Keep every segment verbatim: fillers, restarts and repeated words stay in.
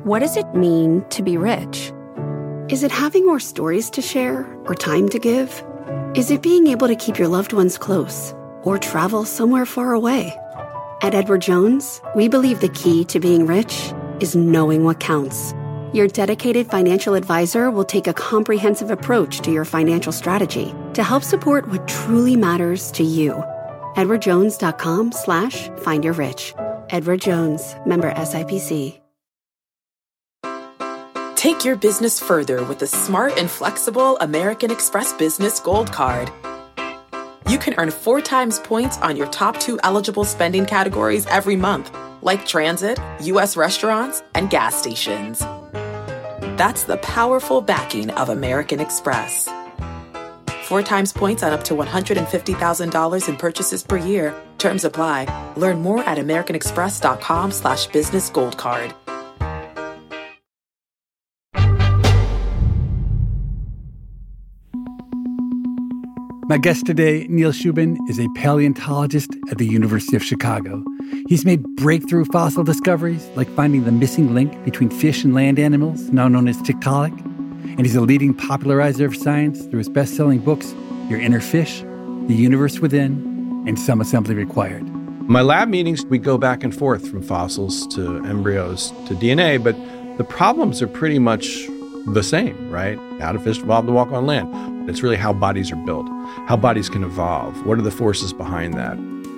What does it mean to be rich? Is it having more stories to share or time to give? Is it being able to keep your loved ones close or travel somewhere far away? At Edward Jones, we believe the key to being rich is knowing what counts. Your dedicated financial advisor will take a comprehensive approach to your financial strategy to help support what truly matters to you. edwardjones.com slash find your rich. Edward Jones, member S I P C. Take your business further with the smart and flexible American Express Business Gold Card. You can earn four times points on your top two eligible spending categories every month, like transit, U S restaurants, and gas stations. That's the powerful backing of American Express. Four times points on up to one hundred fifty thousand dollars in purchases per year. Terms apply. Learn more at americanexpress.com slash business gold card. My guest today, Neil Shubin, is a paleontologist at the University of Chicago. He's made breakthrough fossil discoveries, like finding the missing link between fish and land animals, now known as Tiktaalik. And he's a leading popularizer of science through his best-selling books, Your Inner Fish, The Universe Within, and Some Assembly Required. My lab meetings, we go back and forth from fossils to embryos to D N A, but the problems are pretty much the same, right? How do fish evolve to walk on land? It's really how bodies are built, how bodies can evolve. What are the forces behind that?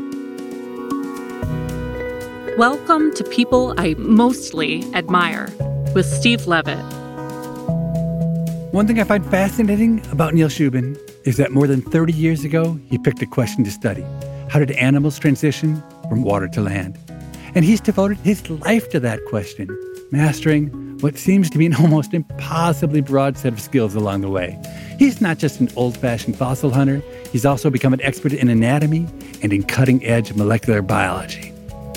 Welcome to People I Mostly Admire with Steve Levitt. One thing I find fascinating about Neil Shubin is that more than thirty years ago, he picked a question to study. How did animals transition from water to land? And he's devoted his life to that question, mastering what seems to be an almost impossibly broad set of skills along the way. He's not just an old-fashioned fossil hunter. He's also become an expert in anatomy and in cutting-edge molecular biology.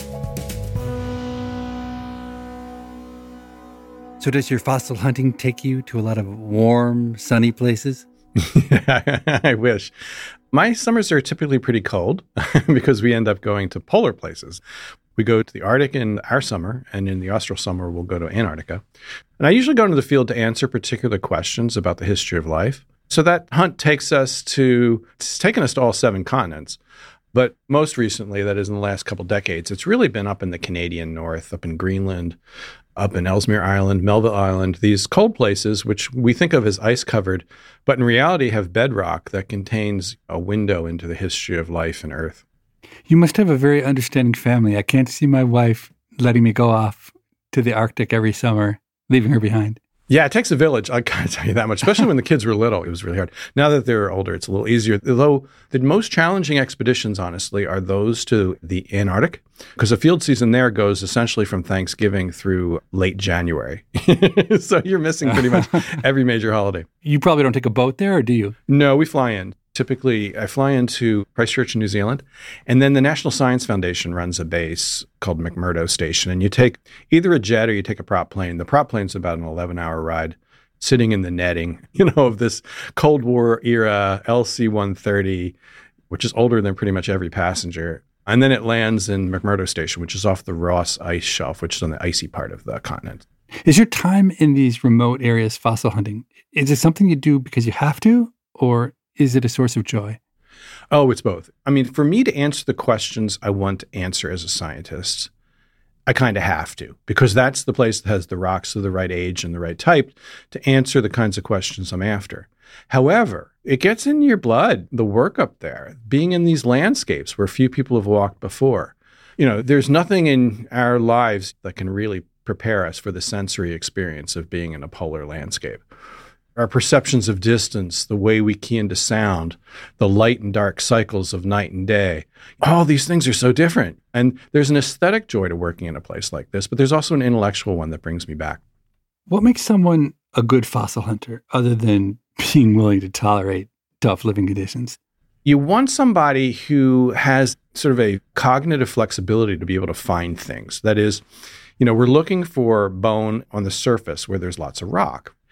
So does your fossil hunting take you to a lot of warm, sunny places? I wish. My summers are typically pretty cold because we end up going to polar places. We go to the Arctic in our summer, and in the austral summer, we'll go to Antarctica. And I usually go into the field to answer particular questions about the history of life. So that hunt takes us to, it's taken us to all seven continents. But most recently, that is in the last couple decades, it's really been up in the Canadian North, up in Greenland, up in Ellesmere Island, Melville Island, these cold places, which we think of as ice-covered, but in reality have bedrock that contains a window into the history of life and Earth. You must have a very understanding family. I can't see my wife letting me go off to the Arctic every summer, leaving her behind. Yeah, it takes a village. I can't tell you that much, especially when the kids were little. It was really hard. Now that they're older, it's a little easier. Though the most challenging expeditions, honestly, are those to the Antarctic, because the field season there goes essentially from Thanksgiving through late January. So you're missing pretty much every major holiday. You probably don't take a boat there, or do you? No, we fly in. Typically, I fly into Christchurch in New Zealand, and then the National Science Foundation runs a base called McMurdo Station, and you take either a jet or you take a prop plane. The prop plane's about an eleven-hour ride, sitting in the netting, you know, of this Cold War era L C one thirty, which is older than pretty much every passenger. And then it lands in McMurdo Station, which is off the Ross Ice Shelf, which is on the icy part of the continent. Is your time in these remote areas fossil hunting, is it something you do because you have to, or is it a source of joy? Oh, it's both. I mean, for me to answer the questions I want to answer as a scientist, I kind of have to, because that's the place that has the rocks of the right age and the right type to answer the kinds of questions I'm after. However, it gets in your blood, the work up there, being in these landscapes where few people have walked before. You know, there's nothing in our lives that can really prepare us for the sensory experience of being in a polar landscape. Our perceptions of distance, the way we key into sound, the light and dark cycles of night and day, all these things are so different. And there's an aesthetic joy to working in a place like this, but there's also an intellectual one that brings me back. What makes someone a good fossil hunter other than being willing to tolerate tough living conditions? You want somebody who has sort of a cognitive flexibility to be able to find things. That is, you know, we're looking for bone on the surface where there's lots of rock.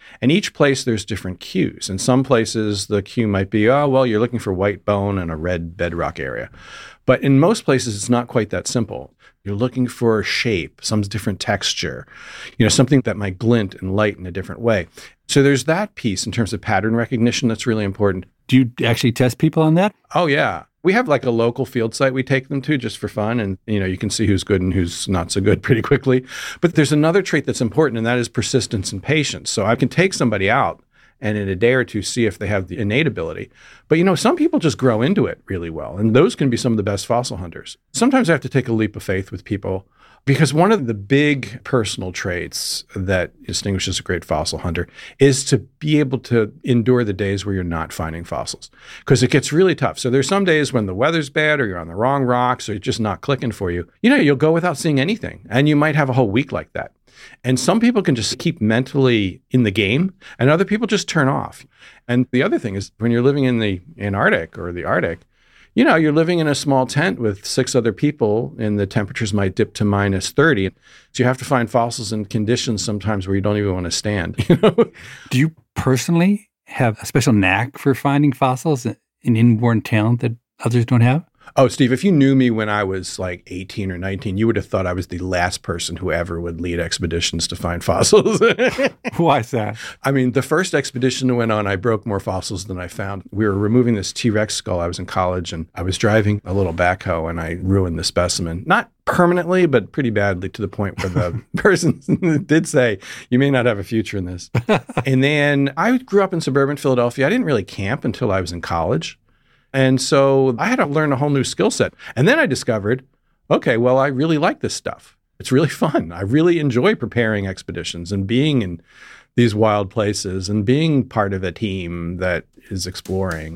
And each place there's different cues. In some places, the cue might be, oh, well, you're looking for white bone in a red bedrock area. But in most places, it's not quite that simple. You're looking for shape, some different texture, you know, something that might glint and light in a different way. So there's that piece in terms of pattern recognition that's really important. Do you actually test people on that? Oh, yeah. We have like a local field site we take them to just for fun. And, you know, you can see who's good and who's not so good pretty quickly. But there's another trait that's important, and that is persistence and patience. So I can take somebody out and in a day or two see if they have the innate ability. But, you know, some people just grow into it really well. And those can be some of the best fossil hunters. Sometimes I have to take a leap of faith with people, because one of the big personal traits that distinguishes a great fossil hunter is to be able to endure the days where you're not finding fossils, because it gets really tough. So there's some days when the weather's bad or you're on the wrong rocks or it's just not clicking for you. You know, you'll go without seeing anything, and you might have a whole week like that. And some people can just keep mentally in the game, and other people just turn off. And the other thing is, when you're living in the Antarctic or the Arctic, you know, you're living in a small tent with six other people, and the temperatures might dip to minus thirty. So you have to find fossils in conditions sometimes where you don't even want to stand. You know? Do you personally have a special knack for finding fossils, an inborn talent that others don't have? Oh, Steve, if you knew me when I was like eighteen or nineteen, you would have thought I was the last person who ever would lead expeditions to find fossils. Why is that? I mean, the first expedition that went on, I broke more fossils than I found. We were removing this T-Rex skull. I was in college, and I was driving a little backhoe, and I ruined the specimen. Not permanently, but pretty badly, to the point where the person did say, you may not have a future in this. And then I grew up in suburban Philadelphia. I didn't really camp until I was in college. And so I had to learn a whole new skill set. And then I discovered, okay, well, I really like this stuff. It's really fun. I really enjoy preparing expeditions and being in these wild places and being part of a team that is exploring.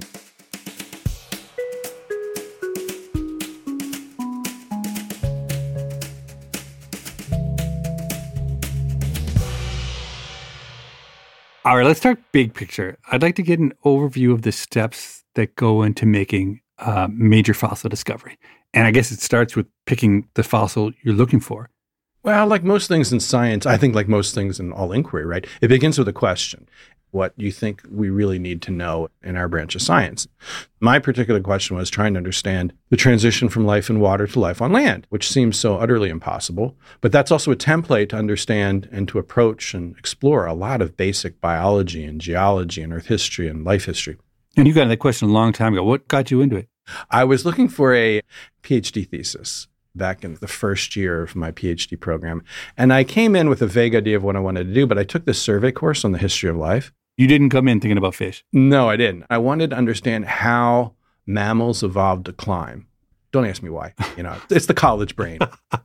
All right, let's talk big picture. I'd like to get an overview of the steps that go into making a major fossil discovery. And I guess it starts with picking the fossil you're looking for. Well, like most things in science, I think like most things in all inquiry, right? It begins with a question. What you think we really need to know in our branch of science. My particular question was trying to understand the transition from life in water to life on land, which seems so utterly impossible. But that's also a template to understand and to approach and explore a lot of basic biology and geology and earth history and life history. And you got that question a long time ago. What got you into it? I was looking for a PhD thesis back in the first year of my PhD program. And I came in with a vague idea of what I wanted to do, but I took this survey course on the history of life. You didn't come in thinking about fish? No, I didn't. I wanted to understand how mammals evolved to climb. Don't ask me why. You know, it's the college brain.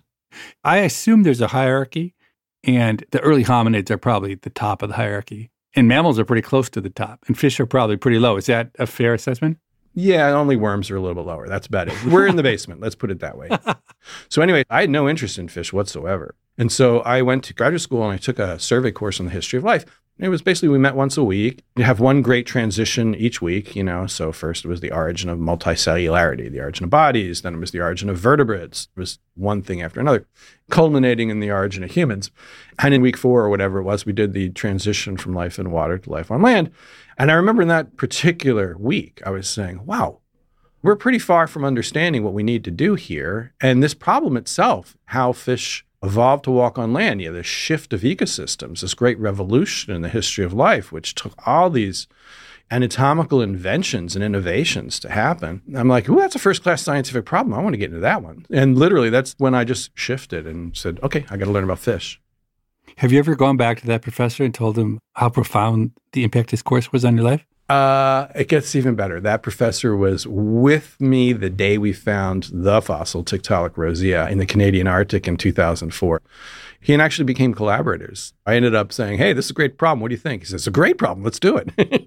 I assume there's a hierarchy, and the early hominids are probably at the top of the hierarchy. And mammals are pretty close to the top, and fish are probably pretty low. Is that a fair assessment? Yeah, only worms are a little bit lower. That's about it. We're in the basement. Let's put it that way. So anyway, I had no interest in fish whatsoever. And so I went to graduate school and I took a survey course on the history of life. It was basically, we met once a week. You have one great transition each week, you know. So first it was the origin of multicellularity, the origin of bodies. Then it was the origin of vertebrates. It was one thing after another, culminating in the origin of humans. And in week four or whatever it was, we did the transition from life in water to life on land. And I remember in that particular week, I was saying, wow, we're pretty far from understanding what we need to do here. And this problem itself, how fish evolved to walk on land, you know, the shift of ecosystems, this great revolution in the history of life, which took all these anatomical inventions and innovations to happen. I'm like, ooh, that's a first-class scientific problem. I want to get into that one. And literally, that's when I just shifted and said, okay, I got to learn about fish. Have you ever gone back to that professor and told him how profound the impact his course was on your life? Uh, it gets even better. That professor was with me the day we found the fossil Tiktaalik rosea in the Canadian Arctic in two thousand four. He and actually became collaborators. I ended up saying, hey, this is a great problem. What do you think? He says, it's a great problem. Let's do it.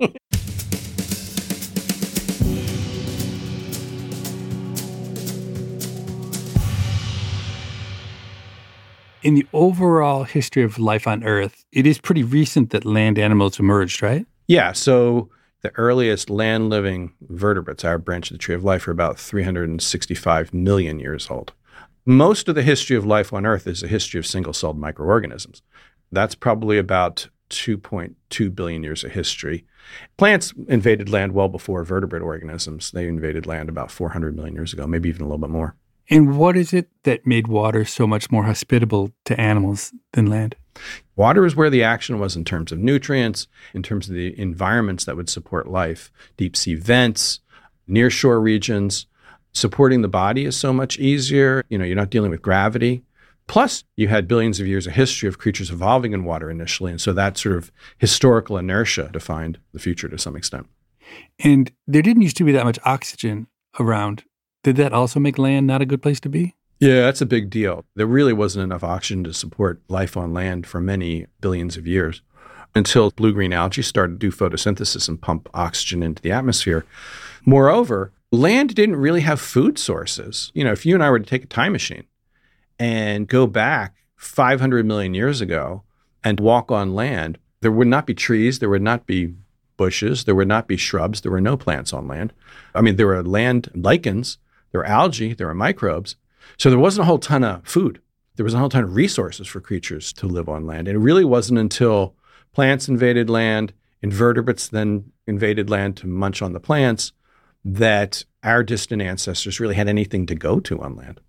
In the overall history of life on Earth, it is pretty recent that land animals emerged, right? Yeah. So the earliest land-living vertebrates, our branch of the tree of life, are about three hundred sixty-five million years old. Most of the history of life on Earth is a history of single-celled microorganisms. That's probably about two point two billion years of history. Plants invaded land well before vertebrate organisms. They invaded land about four hundred million years ago, maybe even a little bit more. And what is it that made water so much more hospitable to animals than land? Water is where the action was in terms of nutrients, in terms of the environments that would support life. Deep sea vents, nearshore regions. Supporting the body is so much easier. You know, you're not dealing with gravity. Plus, you had billions of years of history of creatures evolving in water initially. And so that sort of historical inertia defined the future to some extent. And there didn't used to be that much oxygen around. Did that also make land not a good place to be? Yeah, that's a big deal. There really wasn't enough oxygen to support life on land for many billions of years until blue-green algae started to do photosynthesis and pump oxygen into the atmosphere. Moreover, land didn't really have food sources. You know, if you and I were to take a time machine and go back five hundred million years ago and walk on land, there would not be trees, there would not be bushes, there would not be shrubs, there were no plants on land. I mean, there were land lichens, there were algae, there were microbes. So there wasn't a whole ton of food. There was a whole ton of resources for creatures to live on land. And it really wasn't until plants invaded land, invertebrates then invaded land to munch on the plants, that our distant ancestors really had anything to go to on land.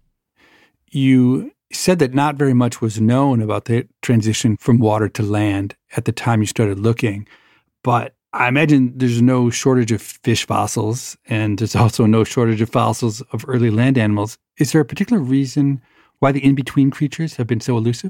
You said that not very much was known about the transition from water to land at the time you started looking, but I imagine there's no shortage of fish fossils, and there's also no shortage of fossils of early land animals. Is there a particular reason why the in-between creatures have been so elusive?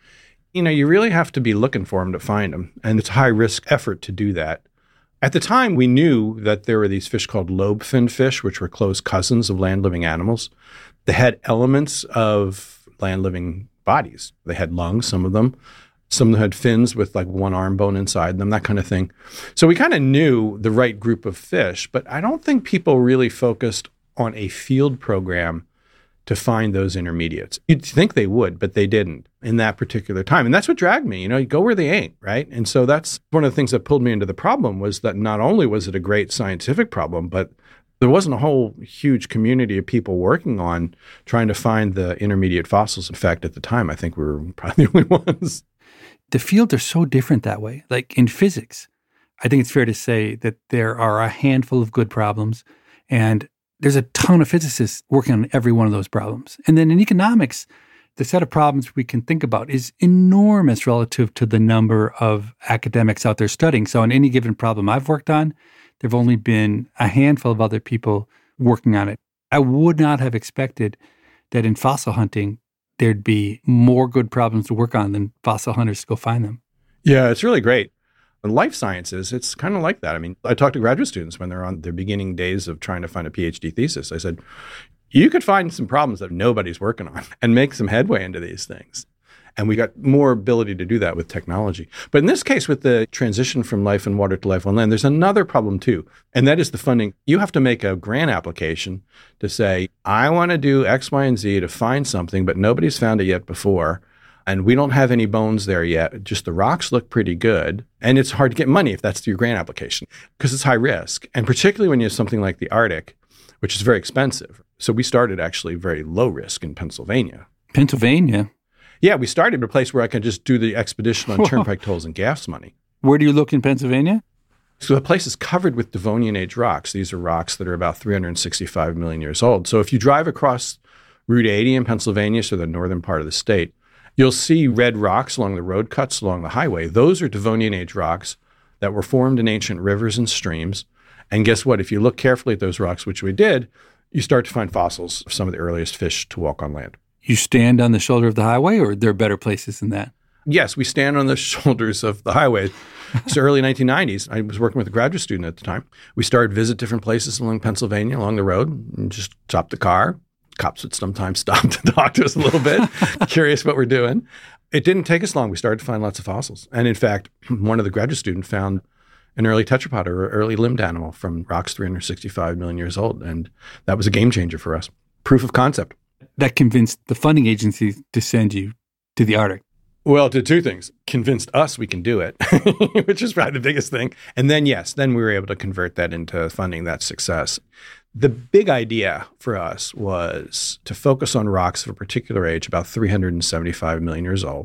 You know, you really have to be looking for them to find them, and it's a high-risk effort to do that. At the time, we knew that there were these fish called lobe-finned fish, which were close cousins of land-living animals. They had elements of land-living bodies. They had lungs, some of them. Some of them had fins with like one arm bone inside them, that kind of thing. So we kind of knew the right group of fish, but I don't think people really focused on a field program to find those intermediates. You'd think they would, but they didn't in that particular time. And that's what dragged me. You know, you go where they ain't, right? And so that's one of the things that pulled me into the problem, was that not only was it a great scientific problem, but there wasn't a whole huge community of people working on trying to find the intermediate fossils. In fact, at the time, I think we were probably the only ones. The fields are so different that way. Like in physics, I think it's fair to say that there are a handful of good problems, and there's a ton of physicists working on every one of those problems. And then in economics, the set of problems we can think about is enormous relative to the number of academics out there studying. So on any given problem I've worked on, there have only been a handful of other people working on it. I would not have expected that in fossil hunting, there'd be more good problems to work on than fossil hunters to go find them. Yeah, it's really great. In life sciences, it's kind of like that. I mean, I talk to graduate students when they're on their beginning days of trying to find a PhD thesis. I said, you could find some problems that nobody's working on and make some headway into these things. And we got more ability to do that with technology. But in this case, with the transition from life in water to life on land, there's another problem too. And that is the funding. You have to make a grant application to say, I want to do X, Y, and Z to find something, but nobody's found it yet before. And we don't have any bones there yet. Just the rocks look pretty good. And it's hard to get money if that's your grant application because it's high risk. And particularly when you have something like the Arctic, which is very expensive. So we started actually very low risk in Pennsylvania. Pennsylvania? Yeah, we started at a place where I could just do the expedition on turnpike tolls and gas money. Where do you look in Pennsylvania? So the place is covered with Devonian age rocks. These are rocks that are about three hundred sixty-five million years old. So if you drive across Route eighty in Pennsylvania, so the northern part of the state, you'll see red rocks along the road cuts along the highway. Those are Devonian age rocks that were formed in ancient rivers and streams. And guess what? If you look carefully at those rocks, which we did, you start to find fossils of some of the earliest fish to walk on land. You stand on the shoulder of the highway, or are there better places than that? Yes, we stand on the shoulders of the highway. It's the early nineteen nineties. I was working with a graduate student at the time. We started to visit different places along Pennsylvania, along the road, and just stopped the car. Cops would sometimes stop to talk to us a little bit, curious what we're doing. It didn't take us long. We started to find lots of fossils. And in fact, one of the graduate students found an early tetrapod or early limbed animal from rocks three hundred sixty-five million years old. And that was a game changer for us. Proof of concept. That convinced the funding agencies to send you to the Arctic. Well, it did two things. Convinced us we can do it, which is probably the biggest thing. And then, yes, then we were able to convert that into funding that success. The big idea for us was to focus on rocks of a particular age, about three hundred seventy-five million years old,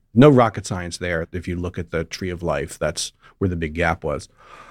No rocket science there. If you look at the tree of life, that's where the big gap was.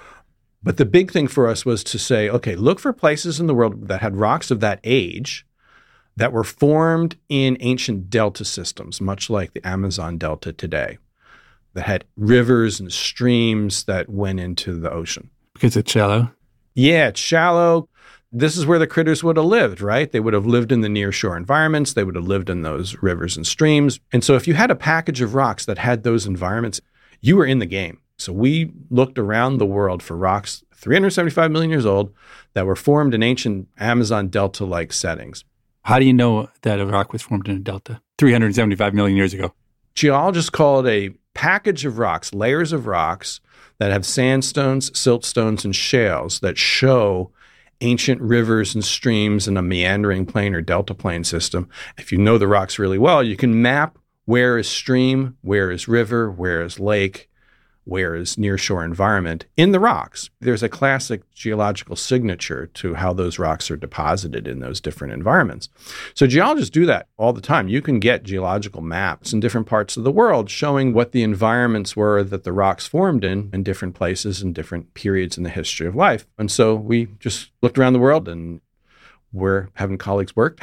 But the big thing for us was to say, okay, look for places in the world that had rocks of that age that were formed in ancient delta systems, much like the Amazon Delta today, that had rivers and streams that went into the ocean. Because it's shallow? Yeah, it's shallow. This is where the critters would have lived, right? They would have lived in the nearshore environments. They would have lived in those rivers and streams. And so if you had a package of rocks that had those environments, you were in the game. So we looked around the world for rocks three hundred seventy-five million years old that were formed in ancient Amazon Delta-like settings. How do you know that a rock was formed in a delta three hundred seventy-five million years ago? Geologists call it a package of rocks, layers of rocks that have sandstones, siltstones, and shales that show ancient rivers and streams in a meandering plain or delta plain system. If you know the rocks really well, you can map where is stream, where is river, where is lake, where is nearshore environment in the rocks. There's a classic geological signature to how those rocks are deposited in those different environments. So geologists do that all the time. You can get geological maps in different parts of the world showing what the environments were that the rocks formed in in different places and different periods in the history of life. And so we just looked around the world and we're having colleagues work.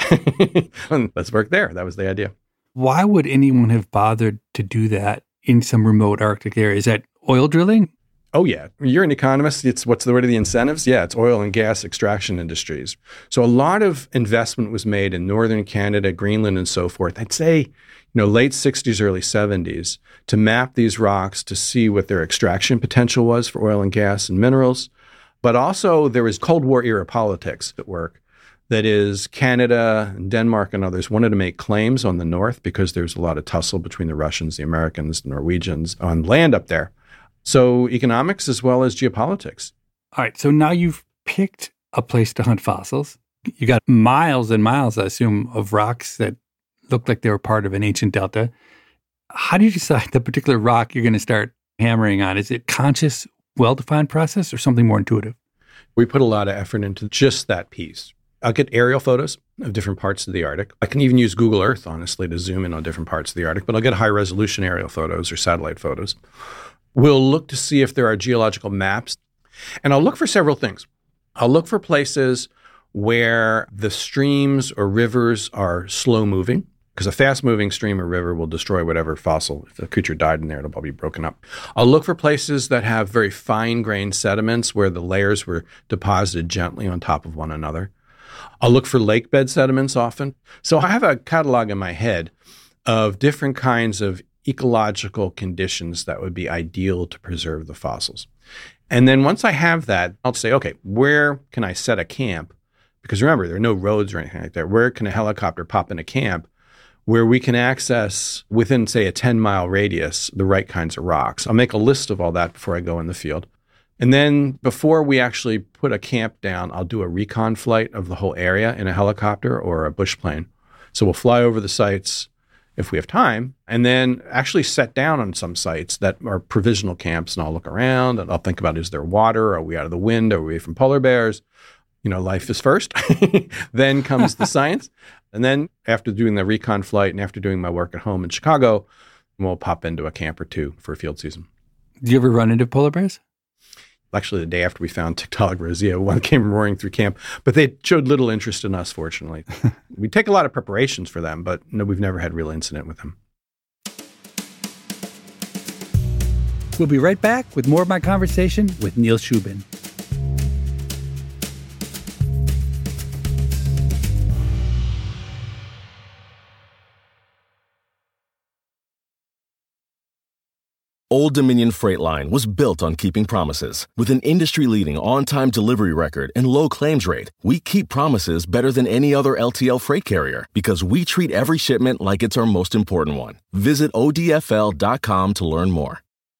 And let's work there. That was the idea. Why would anyone have bothered to do that in some remote Arctic area? Is that oil drilling? Oh, yeah. You're an economist. It's what's the word of the incentives? Yeah, it's oil and gas extraction industries. So a lot of investment was made in northern Canada, Greenland, and so forth. I'd say, you know, late sixties, early seventies to map these rocks to see what their extraction potential was for oil and gas and minerals. But also there was Cold War era politics at work. That is, Canada, and Denmark, and others wanted to make claims on the north because there's a lot of tussle between the Russians, the Americans, the Norwegians on land up there. So economics as well as geopolitics. All right. So now you've picked a place to hunt fossils. You got miles and miles, I assume, of rocks that look like they were part of an ancient delta. How do you decide the particular rock you're going to start hammering on? Is it conscious, well-defined process or something more intuitive? We put a lot of effort into just that piece. I'll get aerial photos of different parts of the Arctic. I can even use Google Earth, honestly, to zoom in on different parts of the Arctic, but I'll get high-resolution aerial photos or satellite photos. We'll look to see if there are geological maps, and I'll look for several things. I'll look for places where the streams or rivers are slow-moving, because a fast-moving stream or river will destroy whatever fossil. If a creature died in there, it'll probably be broken up. I'll look for places that have very fine-grained sediments where the layers were deposited gently on top of one another. I'll look for lake bed sediments often. So I have a catalog in my head of different kinds of ecological conditions that would be ideal to preserve the fossils. And then once I have that, I'll say, okay, where can I set a camp? Because remember, there are no roads or anything like that. Where can a helicopter pop in a camp where we can access within, say, a ten-mile radius, the right kinds of rocks? I'll make a list of all that before I go in the field. And then before we actually put a camp down, I'll do a recon flight of the whole area in a helicopter or a bush plane. So we'll fly over the sites if we have time, and then actually set down on some sites that are provisional camps, and I'll look around and I'll think about, is there water? Are we out of the wind? Are we from polar bears? You know, life is first. Then comes the science. And then after doing the recon flight and after doing my work at home in Chicago, we'll pop into a camp or two for a field season. Do you ever run into polar bears? Actually, the day after we found Tiktaalik rosea, one came roaring through camp, but they showed little interest in us, fortunately. We take a lot of preparations for them, but no, we've never had real incident with them. We'll be right back with more of my conversation with Neil Shubin. Old Dominion Freight Line was built on keeping promises. With an industry-leading on-time delivery record and low claims rate, we keep promises better than any other L T L freight carrier because we treat every shipment like it's our most important one. Visit O D F L dot com to learn more.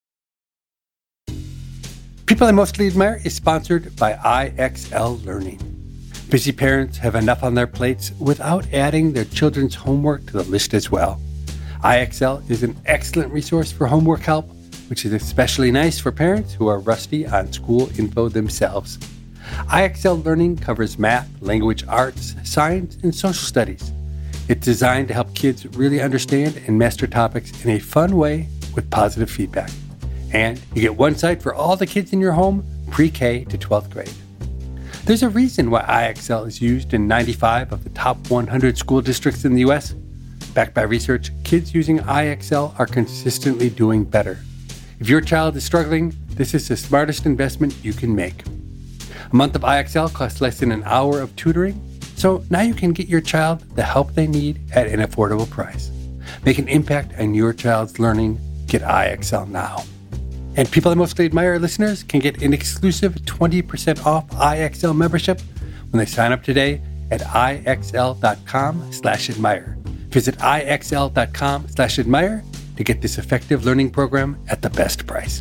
People I Mostly Admire is sponsored by I X L Learning. Busy parents have enough on their plates without adding their children's homework to the list as well. I X L is an excellent resource for homework help, which is especially nice for parents who are rusty on school info themselves. I X L Learning covers math, language arts, science, and social studies. It's designed to help kids really understand and master topics in a fun way with positive feedback. And you get one site for all the kids in your home, pre-K to twelfth grade. There's a reason why I X L is used in ninety-five of the top one hundred school districts in the U S. Backed by research, kids using I X L are consistently doing better. If your child is struggling, this is the smartest investment you can make. A month of I X L costs less than an hour of tutoring, so now you can get your child the help they need at an affordable price. Make an impact on your child's learning. Get I X L now. And People I Mostly Admire listeners can get an exclusive twenty percent off I X L membership when they sign up today at IXL.com slash admire. Visit IXL.com slash admire to get this effective learning program at the best price.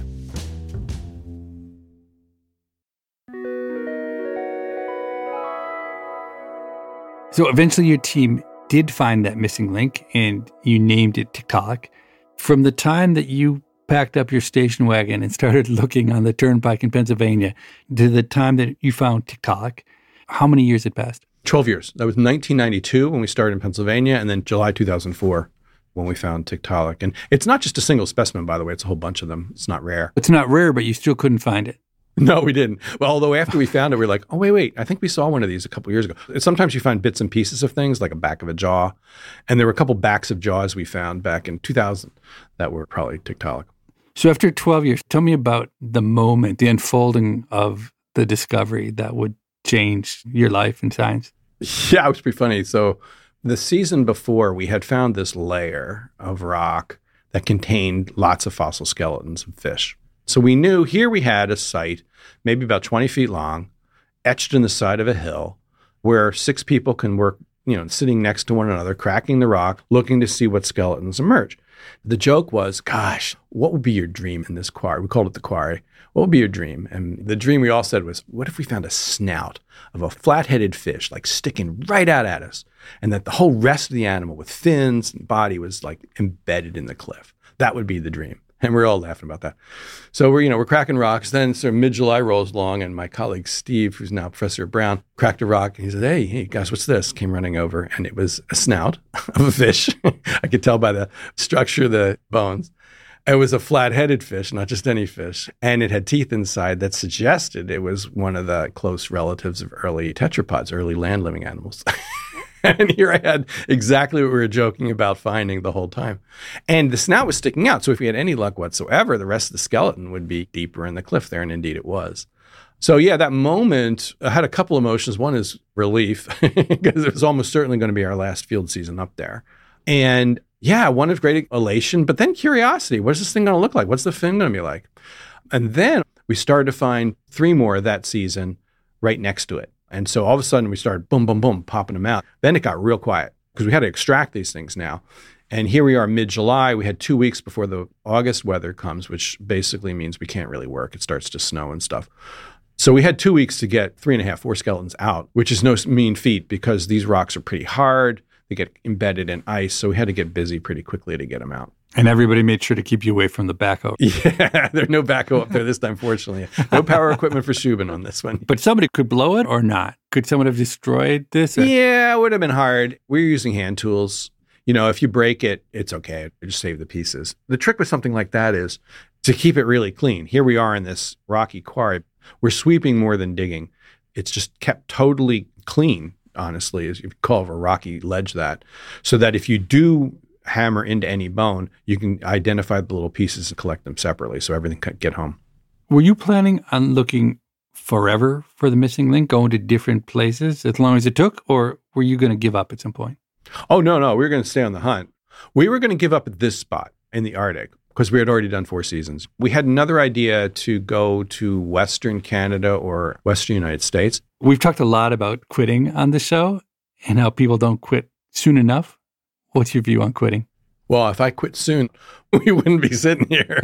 So eventually your team did find that missing link and you named it Tiktaalik. From the time that you packed up your station wagon and started looking on the turnpike in Pennsylvania to the time that you found Tiktaalik, how many years had passed? twelve years. That was nineteen ninety-two when we started in Pennsylvania, and then July two thousand four when we found Tiktaalik. And it's not just a single specimen, by the way. It's a whole bunch of them. It's not rare. It's not rare, but you still couldn't find it. No, we didn't. Well, although after we found it, we were like, oh, wait, wait. I think we saw one of these a couple years ago. Sometimes you find bits and pieces of things, like a back of a jaw. And there were a couple backs of jaws we found back in two thousand that were probably Tiktaalik. So after twelve years, tell me about the moment, the unfolding of the discovery that would change your life in science. Yeah, it was pretty funny. So the season before, we had found this layer of rock that contained lots of fossil skeletons of fish. So we knew here we had a site, maybe about twenty feet long, etched in the side of a hill, where six people can work, you know, sitting next to one another, cracking the rock, looking to see what skeletons emerge. The joke was, gosh, what would be your dream in this quarry? We called it the quarry. What would be your dream? And the dream we all said was, what if we found a snout of a flat-headed fish, like sticking right out at us, and that the whole rest of the animal with fins and body was like embedded in the cliff? That would be the dream. And we're all laughing about that. So we're, you know, we're cracking rocks. Then sort of mid-July rolls along, and my colleague Steve, who's now Professor at Brown, cracked a rock. And he said, hey, hey, guys, what's this? Came running over, and it was a snout of a fish. I could tell by the structure of the bones. It was a flat-headed fish, not just any fish. And it had teeth inside that suggested it was one of the close relatives of early tetrapods, early land-living animals. And here I had exactly what we were joking about finding the whole time. And the snout was sticking out. So if we had any luck whatsoever, the rest of the skeleton would be deeper in the cliff there. And indeed it was. So yeah, that moment, I had a couple emotions. One is relief, because it was almost certainly going to be our last field season up there. And yeah, one of great elation, but then curiosity. What's this thing going to look like? What's the fin going to be like? And then we started to find three more that season right next to it. And so all of a sudden we started boom, boom, boom, popping them out. Then it got real quiet because we had to extract these things now. And here we are mid-July. We had two weeks before the August weather comes, which basically means we can't really work. It starts to snow and stuff. So we had two weeks to get three and a half, four skeletons out, which is no mean feat because these rocks are pretty hard. They get embedded in ice. So we had to get busy pretty quickly to get them out. And everybody made sure to keep you away from the backhoe. Yeah, there's no backhoe up there this time, fortunately. No power equipment for Shubin on this one. But somebody could blow it or not? Could someone have destroyed this? Or? Yeah, it would have been hard. We were using hand tools. You know, if you break it, it's okay. Just save the pieces. The trick with something like that is to keep it really clean. Here we are in this rocky quarry. We're sweeping more than digging. It's just kept totally clean, honestly, as you call a rocky ledge that, so that if you do hammer into any bone, you can identify the little pieces and collect them separately so everything can get home. Were you planning on looking forever for the missing link, going to different places as long as it took, or were you going to give up at some point? Oh, no, no. We were going to stay on the hunt. We were going to give up at this spot in the Arctic because we had already done four seasons. We had another idea to go to Western Canada or Western United States. We've talked a lot about quitting on the show and how people don't quit soon enough. What's your view on quitting? Well, if I quit soon, we wouldn't be sitting here.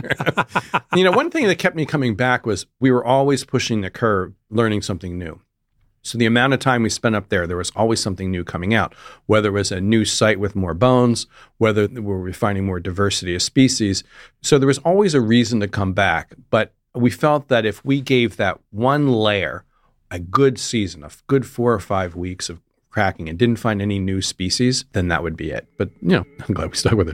You know, one thing that kept me coming back was we were always pushing the curve, learning something new. So the amount of time we spent up there, there was always something new coming out, whether it was a new site with more bones, whether we were finding more diversity of species. So there was always a reason to come back. But we felt that if we gave that one layer a good season, a good four or five weeks of cracking and didn't find any new species, then that would be it. But, you know, I'm glad we stuck with it.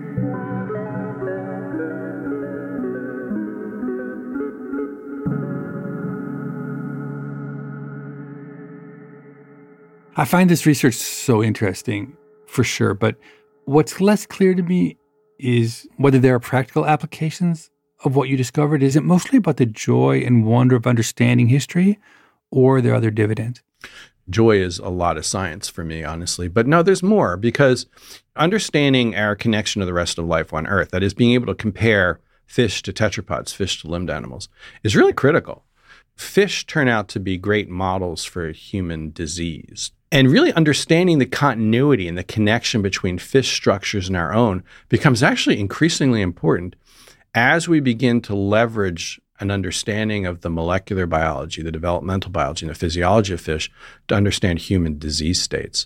I find this research so interesting, for sure. But what's less clear to me is whether there are practical applications of what you discovered. Is it mostly about the joy and wonder of understanding history, or are there other dividends? Joy is a lot of science for me, honestly. But no, there's more, because understanding our connection to the rest of life on Earth, that is being able to compare fish to tetrapods, fish to limbed animals, is really critical. Fish turn out to be great models for human disease. And really understanding the continuity and the connection between fish structures and our own becomes actually increasingly important as we begin to leverage an understanding of the molecular biology, the developmental biology, and the physiology of fish to understand human disease states.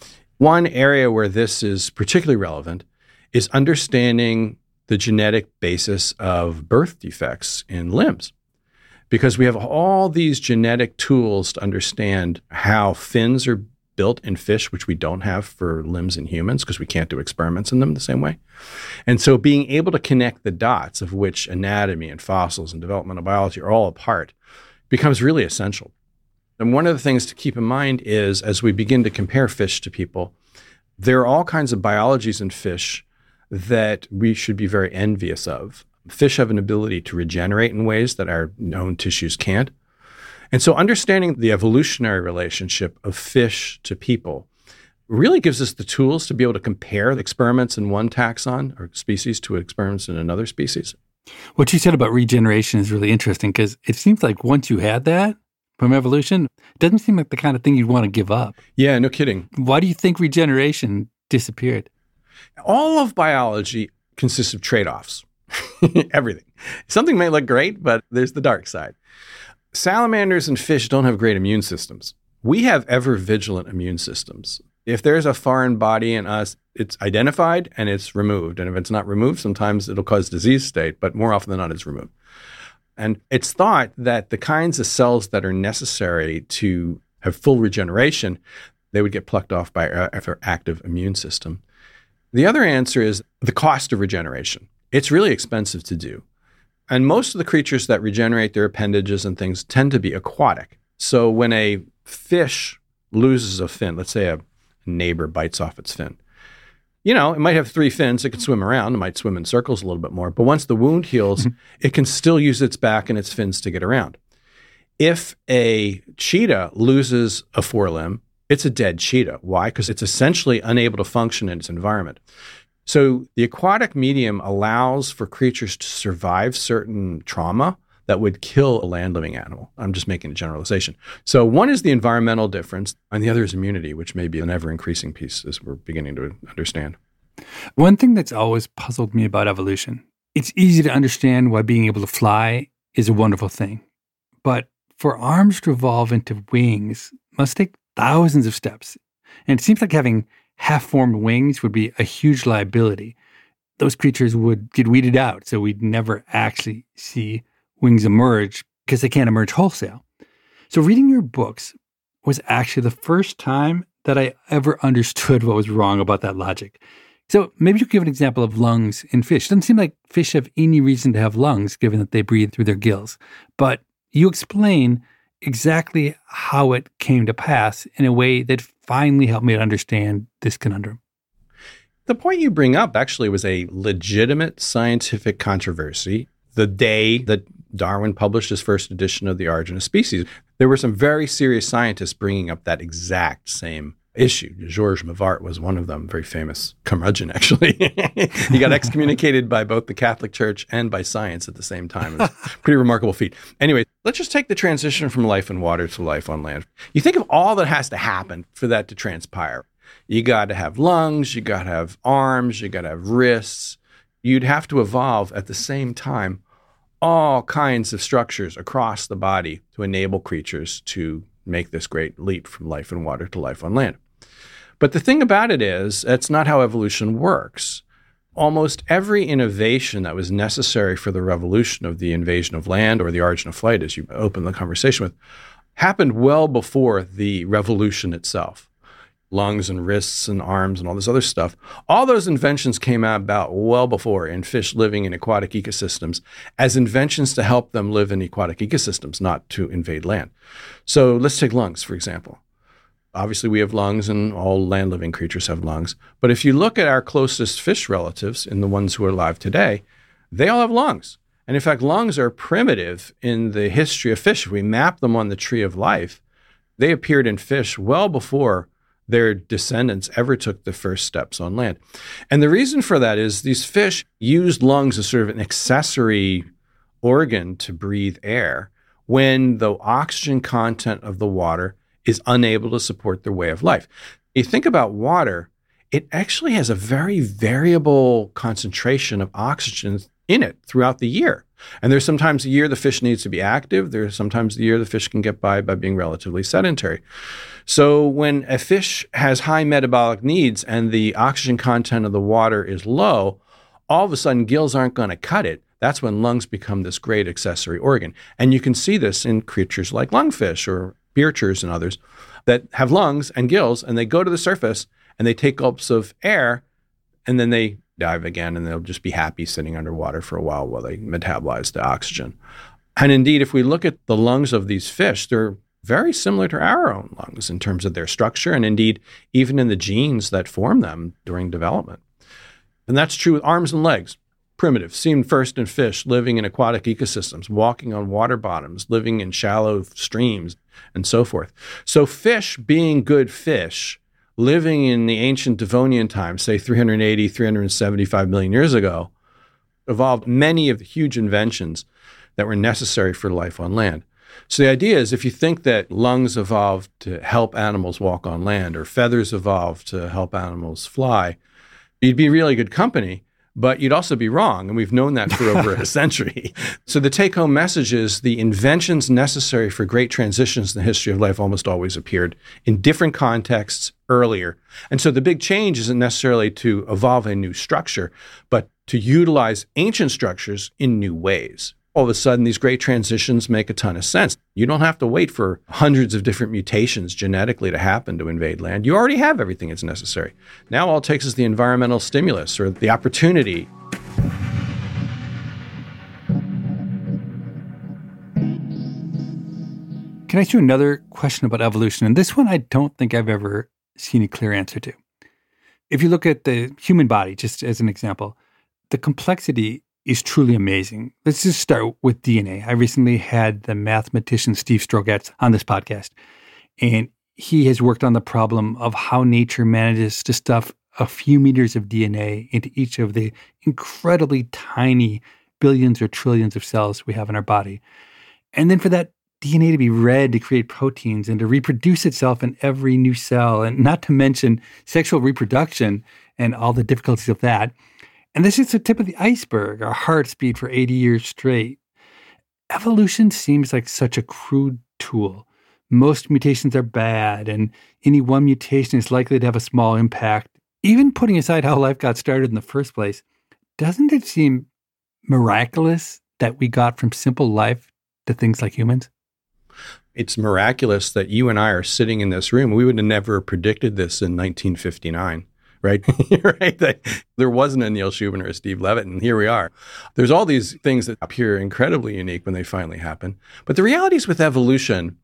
One area where this is particularly relevant is understanding the genetic basis of birth defects in limbs. Because we have all these genetic tools to understand how fins are built in fish, which we don't have for limbs in humans because we can't do experiments in them the same way. And so being able to connect the dots, of which anatomy and fossils and developmental biology are all a part, becomes really essential. And one of the things to keep in mind is, as we begin to compare fish to people, there are all kinds of biologies in fish that we should be very envious of. Fish have an ability to regenerate in ways that our known tissues can't. And so understanding the evolutionary relationship of fish to people really gives us the tools to be able to compare the experiments in one taxon or species to experiments in another species. What you said about regeneration is really interesting, because it seems like once you had that from evolution, it doesn't seem like the kind of thing you'd want to give up. Yeah, no kidding. Why do you think regeneration disappeared? All of biology consists of trade-offs. Everything. Something may look great, but there's the dark side. Salamanders and fish don't have great immune systems. We have ever vigilant immune systems. If there's a foreign body in us, it's identified and it's removed. And if it's not removed, sometimes it'll cause disease state, but more often than not, it's removed. And it's thought that the kinds of cells that are necessary to have full regeneration, they would get plucked off by our active immune system. The other answer is the cost of regeneration. It's really expensive to do. And most of the creatures that regenerate their appendages and things tend to be aquatic. So when a fish loses a fin, let's say a neighbor bites off its fin, you know, it might have three fins. It can swim around. It might swim in circles a little bit more. But once the wound heals, it can still use its back and its fins to get around. If a cheetah loses a forelimb, it's a dead cheetah. Why? Because it's essentially unable to function in its environment. So the aquatic medium allows for creatures to survive certain trauma that would kill a land-living animal. I'm just making a generalization. So one is the environmental difference, and the other is immunity, which may be an ever-increasing piece as we're beginning to understand. One thing that's always puzzled me about evolution, it's easy to understand why being able to fly is a wonderful thing. But for arms to evolve into wings must take thousands of steps. And it seems like having half-formed wings would be a huge liability. Those creatures would get weeded out, so we'd never actually see wings emerge because they can't emerge wholesale. So reading your books was actually the first time that I ever understood what was wrong about that logic. So maybe you could give an example of lungs in fish. It doesn't seem like fish have any reason to have lungs, given that they breathe through their gills. But you explain exactly how it came to pass in a way that finally helped me to understand this conundrum. The point you bring up actually was a legitimate scientific controversy. The day that Darwin published his first edition of The Origin of Species, there were some very serious scientists bringing up that exact same issue. Georges Mivart was one of them, very famous curmudgeon, actually. He got excommunicated by both the Catholic Church and by science at the same time. It was a pretty remarkable feat. Anyway, let's just take the transition from life in water to life on land. You think of all that has to happen for that to transpire. You got to have lungs, you got to have arms, you got to have wrists. You'd have to evolve at the same time all kinds of structures across the body to enable creatures to make this great leap from life in water to life on land. But the thing about it is, that's not how evolution works. Almost every innovation that was necessary for the revolution of the invasion of land or the origin of flight, as you open the conversation with, happened well before the revolution itself. lungs and wrists and arms and all this other stuff. All those inventions came about well before in fish living in aquatic ecosystems as inventions to help them live in aquatic ecosystems, not to invade land. So let's take lungs, for example. Obviously, we have lungs, and all land-living creatures have lungs. But if you look at our closest fish relatives, and the ones who are alive today, they all have lungs. And in fact, lungs are primitive in the history of fish. If we map them on the tree of life, they appeared in fish well before their descendants ever took the first steps on land. And the reason for that is these fish used lungs as sort of an accessory organ to breathe air when the oxygen content of the water is unable to support their way of life. You think about water, it actually has a very variable concentration of oxygen in it throughout the year. And there's sometimes a year the fish needs to be active. There's sometimes a year the fish can get by by being relatively sedentary. So when a fish has high metabolic needs and the oxygen content of the water is low, all of a sudden gills aren't going to cut it. That's when lungs become this great accessory organ. And you can see this in creatures like lungfish or birchers and others that have lungs and gills, and they go to the surface and they take gulps of air, and then they dive again, and they'll just be happy sitting underwater for a while while they metabolize the oxygen. And indeed, if we look at the lungs of these fish, they're very similar to our own lungs in terms of their structure, and indeed, even in the genes that form them during development. And that's true with arms and legs. Primitive, seen first in fish living in aquatic ecosystems, walking on water bottoms, living in shallow streams, and so forth. So fish, being good fish, living in the ancient Devonian times, say three hundred eighty, three hundred seventy-five million years ago, evolved many of the huge inventions that were necessary for life on land. So the idea is if you think that lungs evolved to help animals walk on land or feathers evolved to help animals fly, you'd be really good company. But you'd also be wrong, and we've known that for over a century. So the take-home message is the inventions necessary for great transitions in the history of life almost always appeared in different contexts earlier. And so the big change isn't necessarily to evolve a new structure, but to utilize ancient structures in new ways. All of a sudden, these great transitions make a ton of sense. You don't have to wait for hundreds of different mutations genetically to happen to invade land. You already have everything that's necessary. Now all it takes is the environmental stimulus or the opportunity. Can I ask you another question about evolution? And this one I don't think I've ever seen a clear answer to. If you look at the human body, just as an example, the complexity is truly amazing. Let's just start with D N A. I recently had the mathematician Steve Strogatz on this podcast, and he has worked on the problem of how nature manages to stuff a few meters of D N A into each of the incredibly tiny billions or trillions of cells we have in our body. And then for that D N A to be read to create proteins and to reproduce itself in every new cell, and not to mention sexual reproduction and all the difficulties of that. And this is the tip of the iceberg, our hearts beat for eighty years straight. Evolution seems like such a crude tool. Most mutations are bad, and any one mutation is likely to have a small impact. Even putting aside how life got started in the first place, doesn't it seem miraculous that we got from simple life to things like humans? It's miraculous that you and I are sitting in this room. We would have never predicted this in nineteen fifty-nine. Right? right? That there wasn't a Neil Shubin or a Steve Levitt, and here we are. There's all these things that appear incredibly unique when they finally happen. But the realities with evolution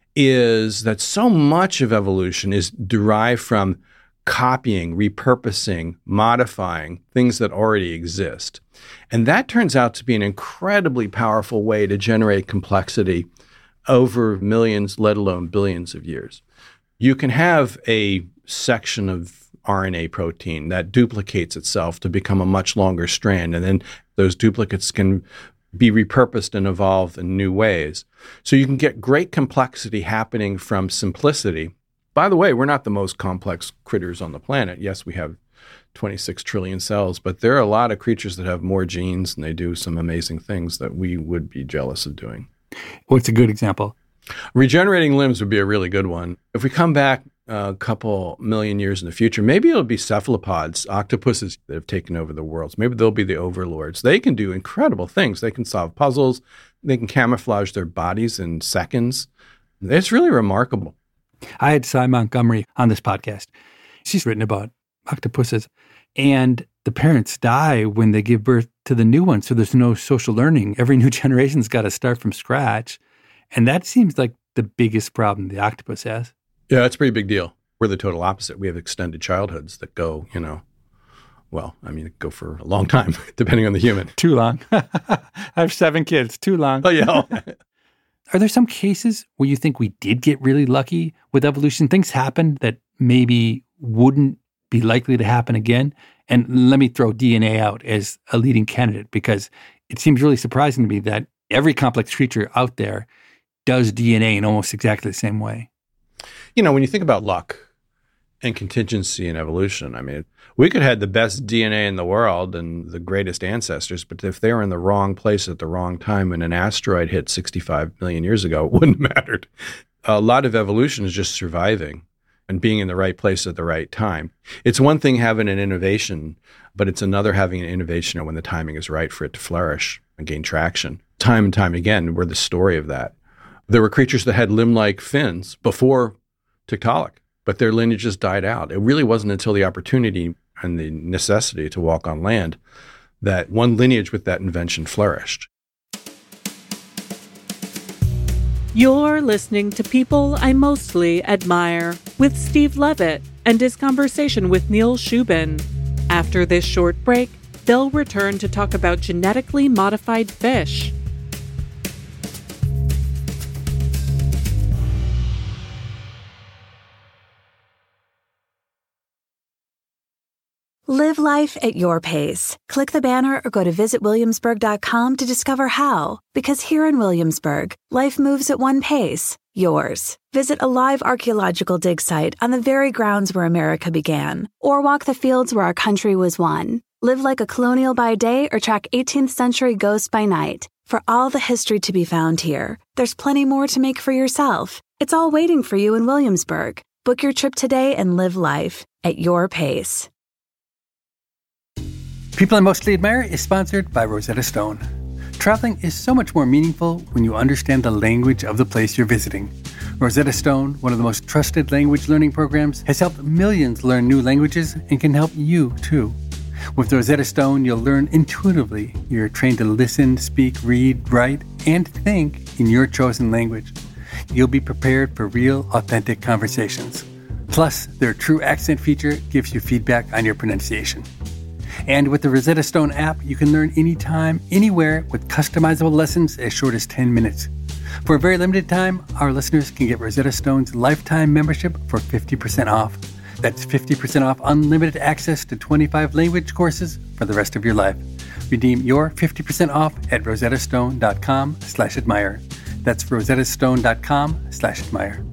is that so much of evolution is derived from copying, repurposing, modifying things that already exist. And that turns out to be an incredibly powerful way to generate complexity over millions, let alone billions of years. You can have a section of R N A protein that duplicates itself to become a much longer strand, and then those duplicates can be repurposed and evolve in new ways. So you can get great complexity happening from simplicity. By the way, we're not the most complex critters on the planet. Yes, we have twenty-six trillion cells, but there are a lot of creatures that have more genes, and they do some amazing things that we would be jealous of doing. What's a good example? Regenerating limbs would be a really good one. If we come back a couple million years in the future, maybe it'll be cephalopods, octopuses that have taken over the world. Maybe they'll be the overlords. They can do incredible things. They can solve puzzles. They can camouflage their bodies in seconds. It's really remarkable. I had Cy Montgomery on this podcast. She's written about octopuses, and the parents die when they give birth to the new one, so there's no social learning. Every new generation's got to start from scratch, and that seems like the biggest problem the octopus has. Yeah, that's a pretty big deal. We're the total opposite. We have extended childhoods that go, you know, well, I mean, go for a long time, depending on the human. Too long. I have seven kids. Too long. Oh, yeah. Are there some cases where you think we did get really lucky with evolution? Things happened that maybe wouldn't be likely to happen again? And let me throw D N A out as a leading candidate, because it seems really surprising to me that every complex creature out there does D N A in almost exactly the same way. You know, when you think about luck and contingency in evolution, I mean, we could have the best D N A in the world and the greatest ancestors, but if they were in the wrong place at the wrong time when an asteroid hit sixty-five million years ago, it wouldn't have mattered. A lot of evolution is just surviving and being in the right place at the right time. It's one thing having an innovation, but it's another having an innovation when the timing is right for it to flourish and gain traction. Time and time again, we're the story of that. There were creatures that had limb-like fins before Tiktaalik, but their lineages died out. It really wasn't until the opportunity and the necessity to walk on land that one lineage with that invention flourished. You're listening to People I Mostly Admire with Steve Levitt and his conversation with Neil Shubin. After this short break, they'll return to talk about genetically modified fish. Live life at your pace. Click the banner or go to visit williamsburg dot com to discover how. Because here in Williamsburg, life moves at one pace, yours. Visit a live archaeological dig site on the very grounds where America began, or walk the fields where our country was won. Live like a colonial by day or track eighteenth century ghosts by night. For all the history to be found here, there's plenty more to make for yourself. It's all waiting for you in Williamsburg. Book your trip today and live life at your pace. People I Mostly Admire is sponsored by Rosetta Stone. Traveling is so much more meaningful when you understand the language of the place you're visiting. Rosetta Stone, one of the most trusted language learning programs, has helped millions learn new languages and can help you too. With Rosetta Stone, you'll learn intuitively. You're trained to listen, speak, read, write, and think in your chosen language. You'll be prepared for real, authentic conversations. Plus, their True Accent feature gives you feedback on your pronunciation. And with the Rosetta Stone app, you can learn anytime, anywhere with customizable lessons as short as ten minutes. For a very limited time, our listeners can get Rosetta Stone's lifetime membership for fifty percent off. That's fifty percent off unlimited access to twenty-five language courses for the rest of your life. Redeem your fifty percent off at rosettastone.com slash admire. That's rosettastone.com slash admire.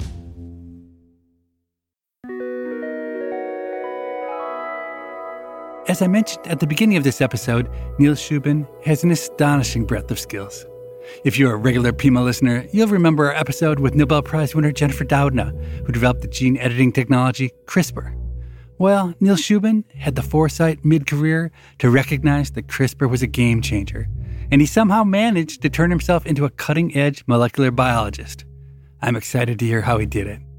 As I mentioned at the beginning of this episode, Neil Shubin has an astonishing breadth of skills. If you're a regular P M A listener, you'll remember our episode with Nobel Prize winner Jennifer Doudna, who developed the gene editing technology CRISPR. Well, Neil Shubin had the foresight mid-career to recognize that CRISPR was a game changer, and he somehow managed to turn himself into a cutting-edge molecular biologist. I'm excited to hear how he did it.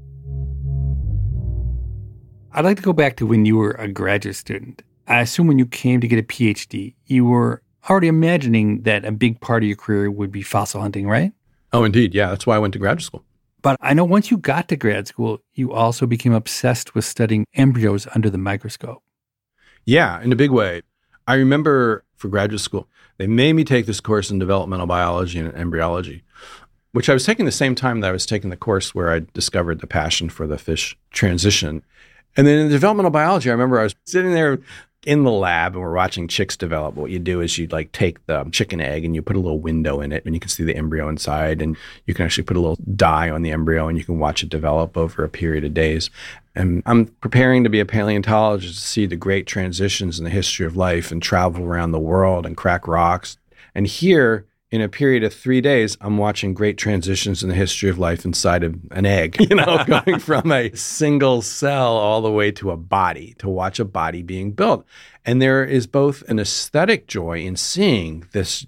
I'd like to go back to when you were a graduate student. I assume when you came to get a P H D, you were already imagining that a big part of your career would be fossil hunting, right? Oh, indeed. Yeah, that's why I went to graduate school. But I know once you got to grad school, you also became obsessed with studying embryos under the microscope. Yeah, in a big way. I remember for graduate school, they made me take this course in developmental biology and embryology, which I was taking the same time that I was taking the course where I discovered the passion for the fish transition. And then in developmental biology, I remember I was sitting there in the lab and we're watching chicks develop. What you do is you like take the chicken egg and you put a little window in it and you can see the embryo inside, and you can actually put a little dye on the embryo and you can watch it develop over a period of days. And I'm preparing to be a paleontologist to see the great transitions in the history of life and travel around the world and crack rocks. And here, in a period of three days, I'm watching great transitions in the history of life inside of an egg, you know, going from a single cell all the way to a body, to watch a body being built. And there is both an aesthetic joy in seeing this just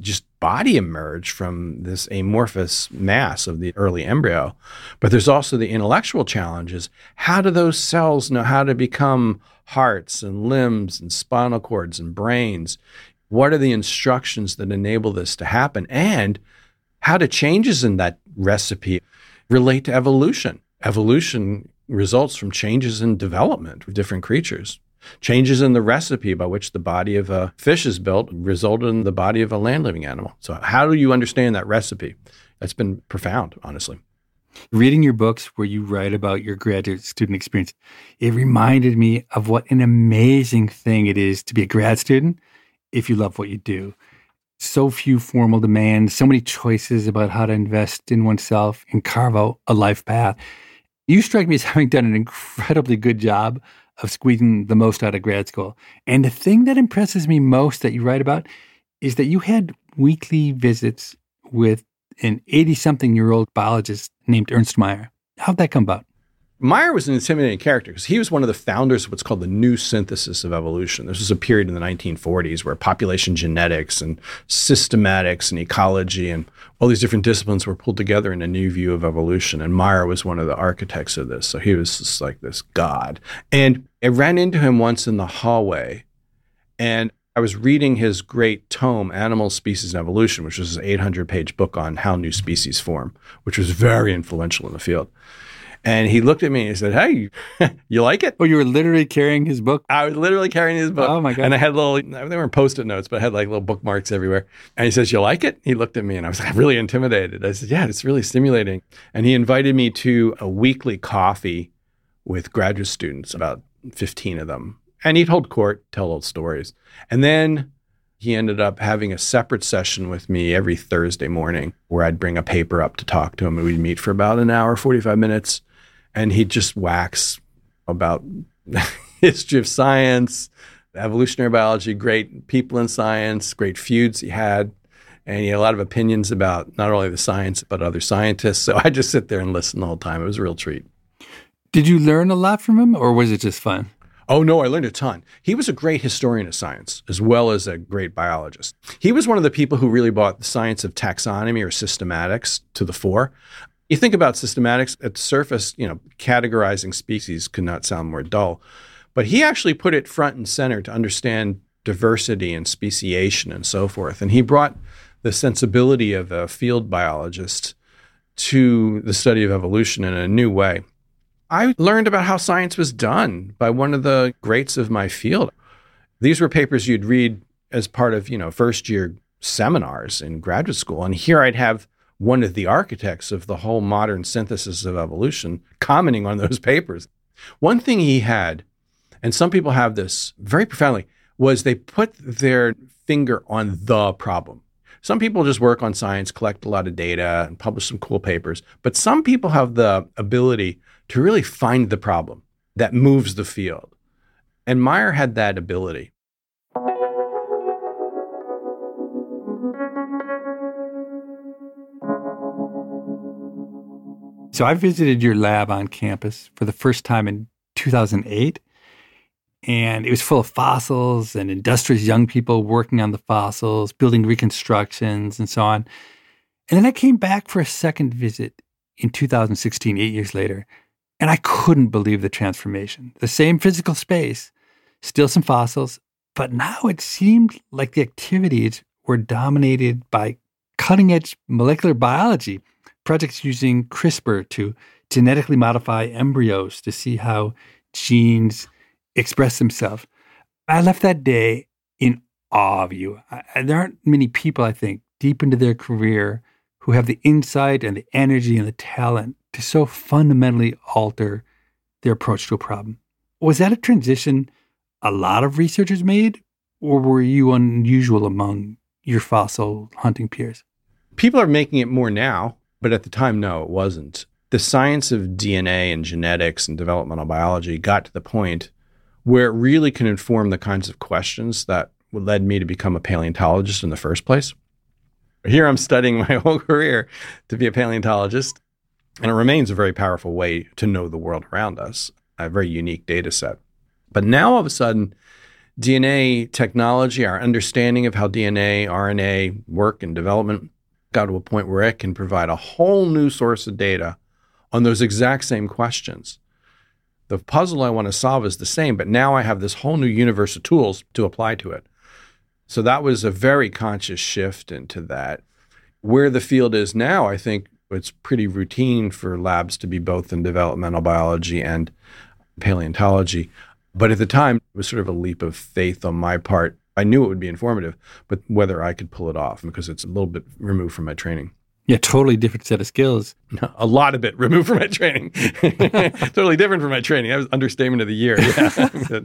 body emerge from this amorphous mass of the early embryo. But there's also the intellectual challenges. How do those cells know how to become hearts and limbs and spinal cords and brains? What are the instructions that enable this to happen? And how do changes in that recipe relate to evolution? Evolution results from changes in development of different creatures. Changes in the recipe by which the body of a fish is built resulted in the body of a land-living animal. So how do you understand that recipe? That's been profound, honestly. Reading your books where you write about your graduate student experience, it reminded me of what an amazing thing it is to be a grad student if you love what you do. So few formal demands, so many choices about how to invest in oneself and carve out a life path. You strike me as having done an incredibly good job of squeezing the most out of grad school. And the thing that impresses me most that you write about is that you had weekly visits with an eighty-something-year-old biologist named Ernst Mayr. How'd that come about? Mayr was an intimidating character because he was one of the founders of what's called the new synthesis of evolution. This was a period in the nineteen forties where population genetics and systematics and ecology and all these different disciplines were pulled together in a new view of evolution. And Mayr was one of the architects of this. So he was just like this god. And I ran into him once in the hallway, and I was reading his great tome, Animal, Species, and Evolution, which was an eight hundred page book on how new species form, which was very influential in the field. And he looked at me and he said, "Hey, you like it?" Oh, you were literally carrying his book? I was literally carrying his book. Oh, my God. And I had little, they weren't Post-it notes, but I had like little bookmarks everywhere. And he says, "You like it?" He looked at me and I was like, really intimidated. I said, "Yeah, it's really stimulating." And he invited me to a weekly coffee with graduate students, about fifteen of them. And he'd hold court, tell old stories. And then he ended up having a separate session with me every Thursday morning where I'd bring a paper up to talk to him. And we'd meet for about an hour, forty-five minutes. And he'd just wax about history of science, evolutionary biology, great people in science, great feuds he had. And he had a lot of opinions about not only the science, but other scientists. So I just sit there and listen the whole time. It was a real treat. Did you learn a lot from him, or was it just fun? Oh, no, I learned a ton. He was a great historian of science, as well as a great biologist. He was one of the people who really brought the science of taxonomy or systematics to the fore. You think about systematics at the surface, you know, categorizing species could not sound more dull. But he actually put it front and center to understand diversity and speciation and so forth. And he brought the sensibility of a field biologist to the study of evolution in a new way. I learned about how science was done by one of the greats of my field. These were papers you'd read as part of, you know, first year seminars in graduate school. And here I'd have one of the architects of the whole modern synthesis of evolution commenting on those papers. One thing he had, and some people have this very profoundly, was they put their finger on the problem. Some people just work on science, collect a lot of data, and publish some cool papers. But some people have the ability to really find the problem that moves the field. And Mayr had that ability. So I visited your lab on campus for the first time in two thousand eight, and it was full of fossils and industrious young people working on the fossils, building reconstructions and so on. And then I came back for a second visit in two thousand sixteen, eight years later, and I couldn't believe the transformation. The same physical space, still some fossils, but now it seemed like the activities were dominated by cutting-edge molecular biology, projects using CRISPR to genetically modify embryos to see how genes express themselves. I left that day in awe of you. I, there aren't many people, I think, deep into their career who have the insight and the energy and the talent to so fundamentally alter their approach to a problem. Was that a transition a lot of researchers made, or were you unusual among your fossil hunting peers? People are making it more now. But at the time, no, it wasn't. The science of D N A and genetics and developmental biology got to the point where it really can inform the kinds of questions that led me to become a paleontologist in the first place. Here I'm studying my whole career to be a paleontologist, and it remains a very powerful way to know the world around us, a very unique data set. But now all of a sudden, D N A technology, our understanding of how D N A, R N A work and development got to a point where it can provide a whole new source of data on those exact same questions. The puzzle I want to solve is the same, but now I have this whole new universe of tools to apply to it. So that was a very conscious shift into that. Where the field is now, I think it's pretty routine for labs to be both in developmental biology and paleontology. But at the time, it was sort of a leap of faith on my part. I knew it would be informative, but whether I could pull it off, because it's a little bit removed from my training. Yeah, totally different set of skills. A lot of it removed from my training. Totally different from my training. That was understatement of the year. Yeah.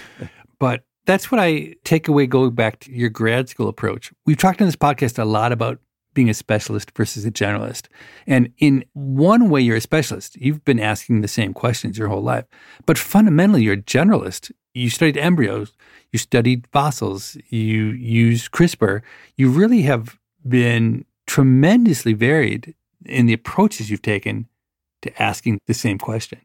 But that's what I take away going back to your grad school approach. We've talked on this podcast a lot about being a specialist versus a generalist. And in one way, you're a specialist. You've been asking the same questions your whole life. But fundamentally, you're a generalist. You studied embryos. You studied fossils. You used CRISPR. You really have been tremendously varied in the approaches you've taken to asking the same question.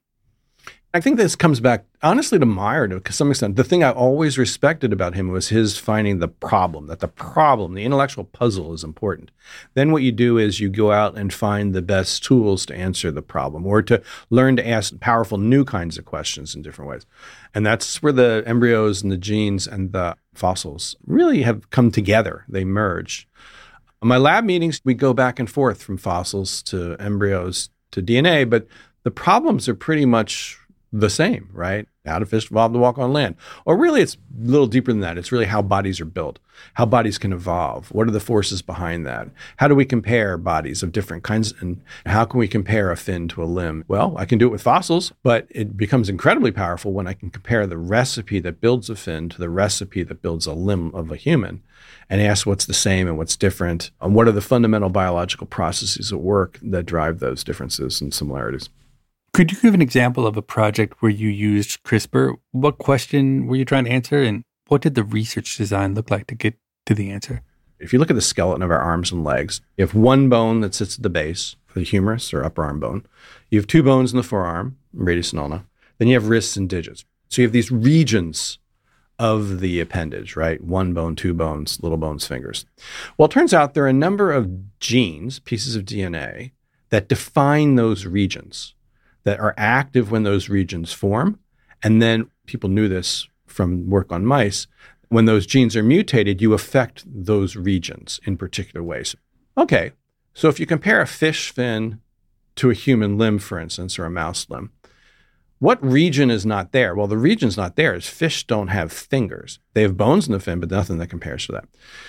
I think this comes back, honestly, to Meyer to some extent. The thing I always respected about him was his finding the problem, that the problem, the intellectual puzzle is important. Then what you do is you go out and find the best tools to answer the problem or to learn to ask powerful new kinds of questions in different ways. And that's where the embryos and the genes and the fossils really have come together. They merge. In my lab meetings, we go back and forth from fossils to embryos to D N A, but the problems are pretty much the same, right? How do fish evolve to walk on land? Or really, it's a little deeper than that. It's really how bodies are built, how bodies can evolve. What are the forces behind that? How do we compare bodies of different kinds? And how can we compare a fin to a limb? Well, I can do it with fossils, but it becomes incredibly powerful when I can compare the recipe that builds a fin to the recipe that builds a limb of a human and ask what's the same and what's different, and what are the fundamental biological processes at work that drive those differences and similarities. Could you give an example of a project where you used CRISPR? What question were you trying to answer, and what did the research design look like to get to the answer? If you look at the skeleton of our arms and legs, you have one bone that sits at the base, the humerus or upper arm bone. You have two bones in the forearm, radius and ulna. Then you have wrists and digits. So you have these regions of the appendage, right? One bone, two bones, little bones, fingers. Well, it turns out there are a number of genes, pieces of D N A, that define those regions, that are active when those regions form. And then people knew this from work on mice. When those genes are mutated, you affect those regions in particular ways. Okay, so if you compare a fish fin to a human limb, for instance, or a mouse limb, what region is not there? Well, the region's not there is fish don't have fingers. They have bones in the fin, but nothing that compares to that.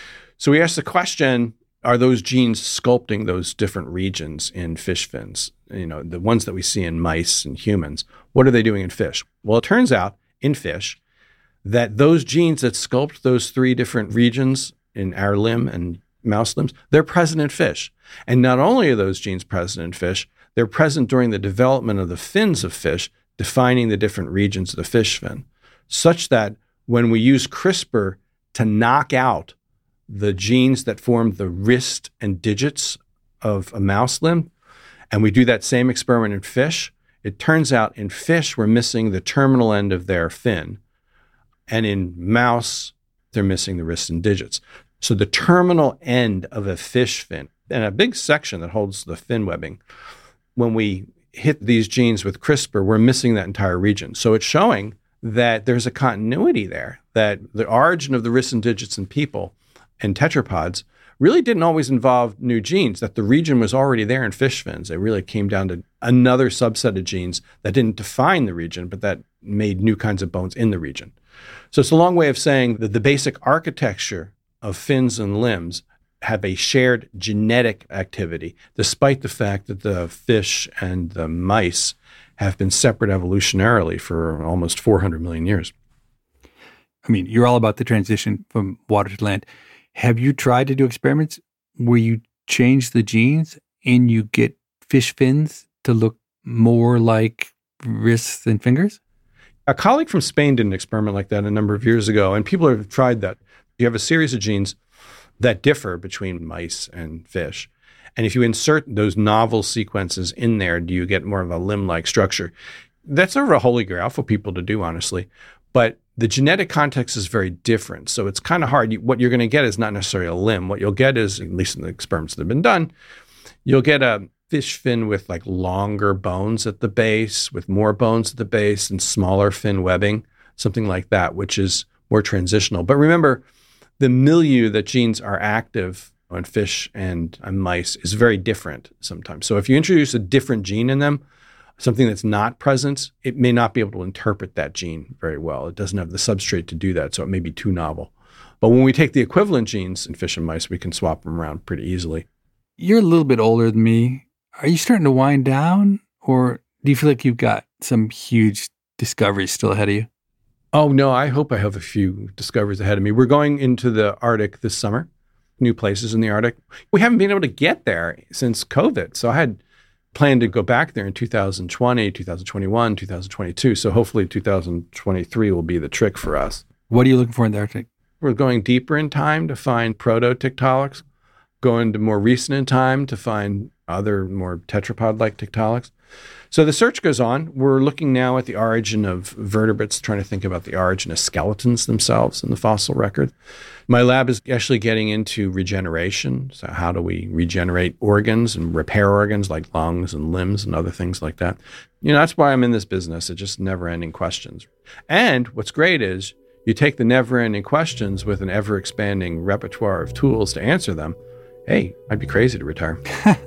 So we asked the question, are those genes sculpting those different regions in fish fins? You know, the ones that we see in mice and humans, what are they doing in fish? Well, it turns out in fish that those genes that sculpt those three different regions in our limb and mouse limbs, they're present in fish. And not only are those genes present in fish, they're present during the development of the fins of fish, defining the different regions of the fish fin, such that when we use CRISPR to knock out the genes that form the wrist and digits of a mouse limb, and we do that same experiment in fish, it turns out in fish we're missing the terminal end of their fin, and in mouse they're missing the wrist and digits. So the terminal end of a fish fin, and a big section that holds the fin webbing, when we hit these genes with CRISPR, we're missing that entire region. So it's showing that there's a continuity there, that the origin of the wrists and digits in people and tetrapods really didn't always involve new genes, that the region was already there in fish fins. It really came down to another subset of genes that didn't define the region, but that made new kinds of bones in the region. So it's a long way of saying that the basic architecture of fins and limbs have a shared genetic activity, despite the fact that the fish and the mice have been separate evolutionarily for almost four hundred million years. I mean, you're all about the transition from water to land. Have you tried to do experiments where you change the genes and you get fish fins to look more like wrists and fingers? A colleague from Spain did an experiment like that a number of years ago, and people have tried that. You have a series of genes that differ between mice and fish. And if you insert those novel sequences in there, do you get more of a limb-like structure? That's sort of a holy grail for people to do, honestly. But The genetic context is very different. So it's kind of hard. You, what you're going to get is not necessarily a limb. What you'll get is, at least in the experiments that have been done, you'll get a fish fin with like longer bones at the base, with more bones at the base and smaller fin webbing, something like that, which is more transitional. But remember, the milieu that genes are active on fish and on mice is very different sometimes. So if you introduce a different gene in them, something that's not present, it may not be able to interpret that gene very well. It doesn't have the substrate to do that, so it may be too novel. But when we take the equivalent genes in fish and mice, we can swap them around pretty easily. You're a little bit older than me. Are you starting to wind down, or do you feel like you've got some huge discoveries still ahead of you? Oh, no, I hope I have a few discoveries ahead of me. We're going into the Arctic this summer, new places in the Arctic. We haven't been able to get there since COVID, so I had planned to go back there in two thousand twenty, two thousand twenty-one, two thousand twenty-two. So hopefully two thousand twenty-three will be the trick for us. What are you looking for in the Arctic? We're going deeper in time to find proto-Tiktaalics, going to more recent in time to find other more tetrapod-like Tiktaalics. So the search goes on. We're looking now at the origin of vertebrates, trying to think about the origin of skeletons themselves in the fossil record. My lab is actually getting into regeneration. So how do we regenerate organs and repair organs like lungs and limbs and other things like that? You know, that's why I'm in this business. It's just never-ending questions. And what's great is you take the never-ending questions with an ever-expanding repertoire of tools to answer them. Hey, I'd be crazy to retire.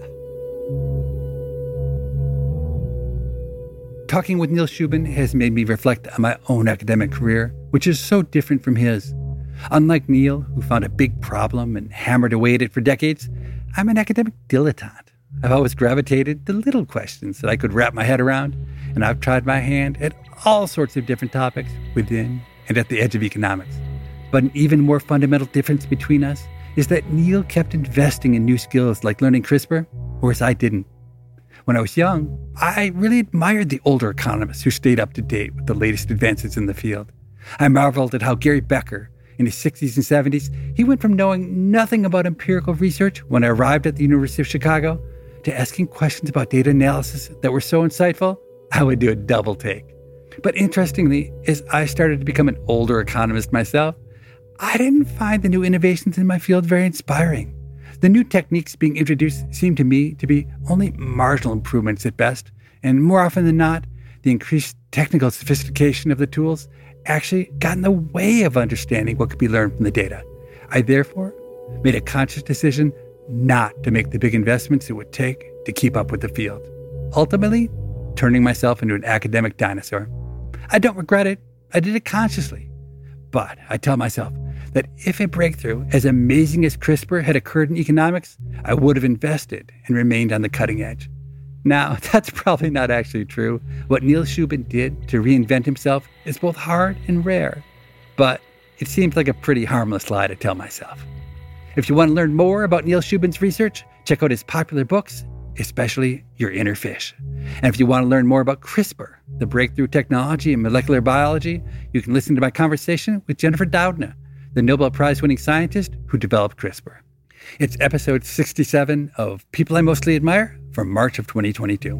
Talking with Neil Shubin has made me reflect on my own academic career, which is so different from his. Unlike Neil, who found a big problem and hammered away at it for decades, I'm an academic dilettante. I've always gravitated to little questions that I could wrap my head around, and I've tried my hand at all sorts of different topics within and at the edge of economics. But an even more fundamental difference between us is that Neil kept investing in new skills like learning CRISPR, whereas I didn't. When I was young, I really admired the older economists who stayed up to date with the latest advances in the field. I marveled at how Gary Becker, in his sixties and seventies, he went from knowing nothing about empirical research when I arrived at the University of Chicago to asking questions about data analysis that were so insightful, I would do a double take. But interestingly, as I started to become an older economist myself, I didn't find the new innovations in my field very inspiring. The new techniques being introduced seemed to me to be only marginal improvements at best, and more often than not, the increased technical sophistication of the tools actually got in the way of understanding what could be learned from the data. I therefore made a conscious decision not to make the big investments it would take to keep up with the field, ultimately turning myself into an academic dinosaur. I don't regret it. I did it consciously. But I tell myself that if a breakthrough as amazing as CRISPR had occurred in economics, I would have invested and remained on the cutting edge. Now, that's probably not actually true. What Neil Shubin did to reinvent himself is both hard and rare, but it seems like a pretty harmless lie to tell myself. If you want to learn more about Neil Shubin's research, check out his popular books, especially Your Inner Fish. And if you want to learn more about CRISPR, the breakthrough technology in molecular biology, you can listen to my conversation with Jennifer Doudna, the Nobel Prize-winning scientist who developed CRISPR. It's episode sixty-seven of People I Mostly Admire from March of twenty twenty-two.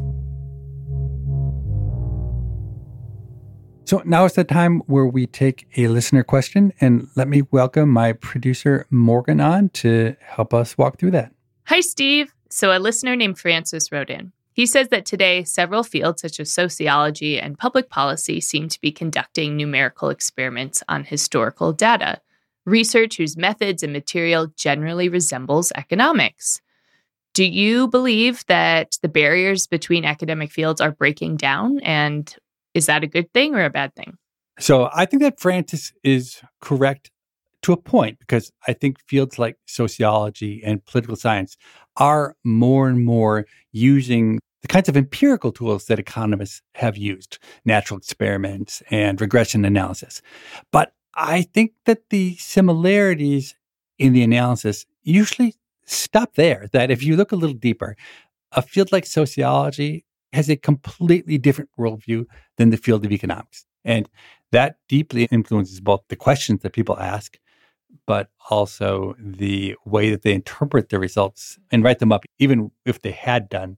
So now is the time where we take a listener question, and let me welcome my producer Morgan on to help us walk through that. Hi, Steve. So a listener named Francis wrote in. He says that today, several fields such as sociology and public policy seem to be conducting numerical experiments on historical data, research whose methods and material generally resembles economics. Do you believe that the barriers between academic fields are breaking down? And is that a good thing or a bad thing? So I think that Francis is correct to a point, because I think fields like sociology and political science are more and more using the kinds of empirical tools that economists have used, natural experiments and regression analysis. But I think that the similarities in the analysis usually stop there, that if you look a little deeper, a field like sociology has a completely different worldview than the field of economics. And that deeply influences both the questions that people ask, but also the way that they interpret the results and write them up, even if they had done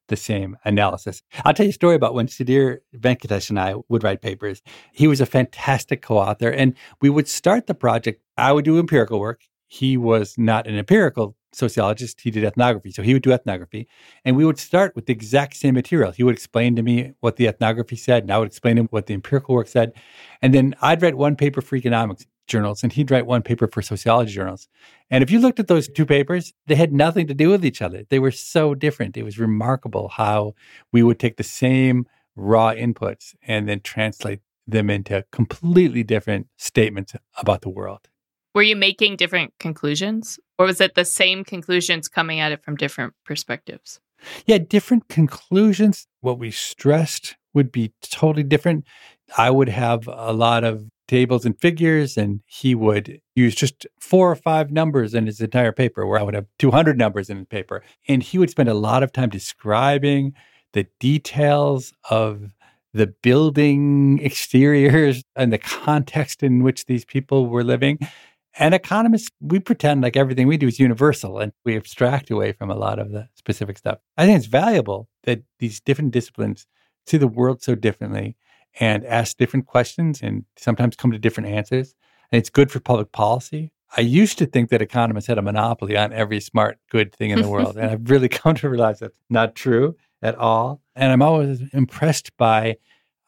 the same analysis. I'll tell you a story about when Sudhir Venkatesh and I would write papers. He was a fantastic co-author, and we would start the project. I would do empirical work. He was not an empirical sociologist. He did ethnography. So he would do ethnography. And we would start with the exact same material. He would explain to me what the ethnography said, and I would explain to him what the empirical work said. And then I'd write one paper for economics journals, and he'd write one paper for sociology journals. And if you looked at those two papers, they had nothing to do with each other. They were so different. It was remarkable how we would take the same raw inputs and then translate them into completely different statements about the world. Were you making different conclusions, or was it the same conclusions coming at it from different perspectives? Yeah, different conclusions. What we stressed would be totally different. I would have a lot of tables and figures, and he would use just four or five numbers in his entire paper, where I would have two hundred numbers in the paper. And he would spend a lot of time describing the details of the building exteriors and the context in which these people were living. And economists, we pretend like everything we do is universal, and we abstract away from a lot of the specific stuff. I think it's valuable that these different disciplines see the world so differently and ask different questions and sometimes come to different answers. And it's good for public policy. I used to think that economists had a monopoly on every smart, good thing in the world. And I've really come to realize that's not true at all. And I'm always impressed by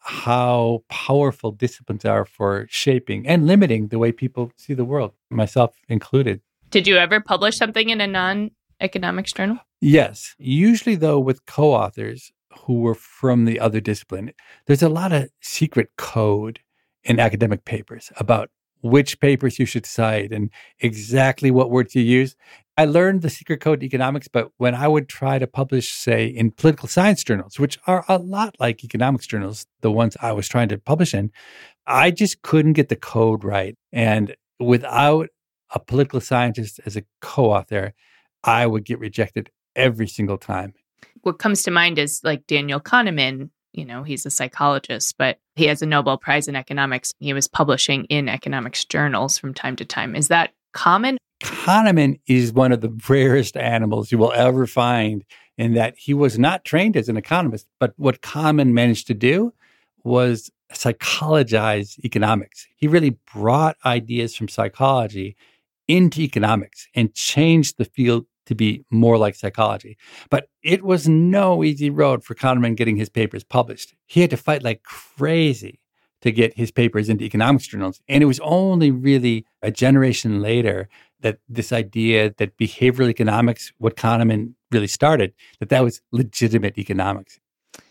how powerful disciplines are for shaping and limiting the way people see the world, myself included. Did you ever publish something in a non-economics journal? Yes. Usually, though, with co-authors who were from the other discipline. There's a lot of secret code in academic papers about which papers you should cite and exactly what words you use. I learned the secret code in economics, but when I would try to publish, say, in political science journals, which are a lot like economics journals, the ones I was trying to publish in, I just couldn't get the code right. And without a political scientist as a co-author, I would get rejected every single time. What comes to mind is like Daniel Kahneman. You know, he's a psychologist, but he has a Nobel Prize in economics. He was publishing in economics journals from time to time. Is that common? Kahneman is one of the rarest animals you will ever find in that he was not trained as an economist, but what Kahneman managed to do was psychologize economics. He really brought ideas from psychology into economics and changed the field to be more like psychology. But it was no easy road for Kahneman getting his papers published. He had to fight like crazy to get his papers into economics journals. And it was only really a generation later that this idea that behavioral economics, what Kahneman really started, that that was legitimate economics.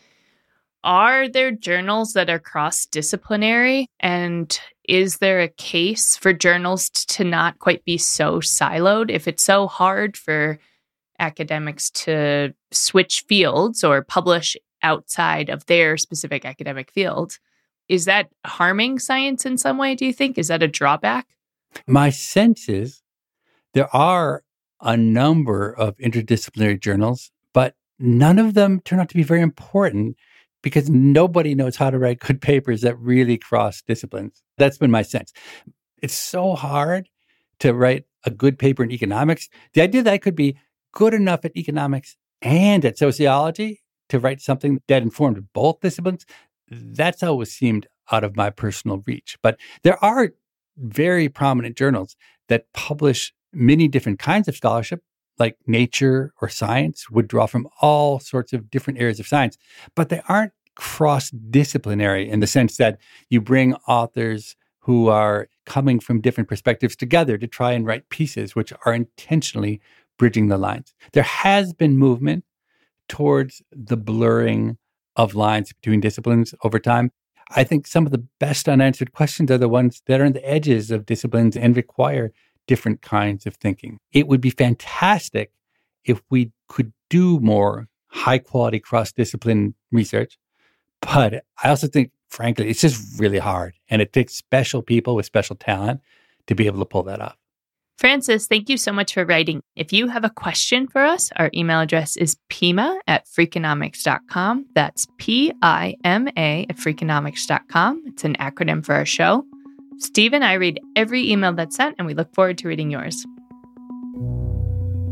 Are there journals that are cross-disciplinary? And is there a case for journals to not quite be so siloed? If it's so hard for academics to switch fields or publish outside of their specific academic field, is that harming science in some way, do you think? Is that a drawback? My sense is there are a number of interdisciplinary journals, but none of them turn out to be very important because nobody knows how to write good papers that really cross disciplines. That's been my sense. It's so hard to write a good paper in economics. The idea that I could be good enough at economics and at sociology to write something that informed both disciplines, that's always seemed out of my personal reach. But there are very prominent journals that publish many different kinds of scholarship, like Nature or Science would draw from all sorts of different areas of science, but they aren't cross-disciplinary in the sense that you bring authors who are coming from different perspectives together to try and write pieces which are intentionally bridging the lines. There has been movement towards the blurring of lines between disciplines over time. I think some of the best unanswered questions are the ones that are on the edges of disciplines and require different kinds of thinking. It would be fantastic if we could do more high-quality cross-discipline research, but I also think, frankly, it's just really hard, and it takes special people with special talent to be able to pull that off. Francis, thank you so much for writing. If you have a question for us, our email address is pima at freakonomics dot com. That's P I M A at freakonomics dot com. It's an acronym for our show. Steve and I read every email that's sent, and we look forward to reading yours.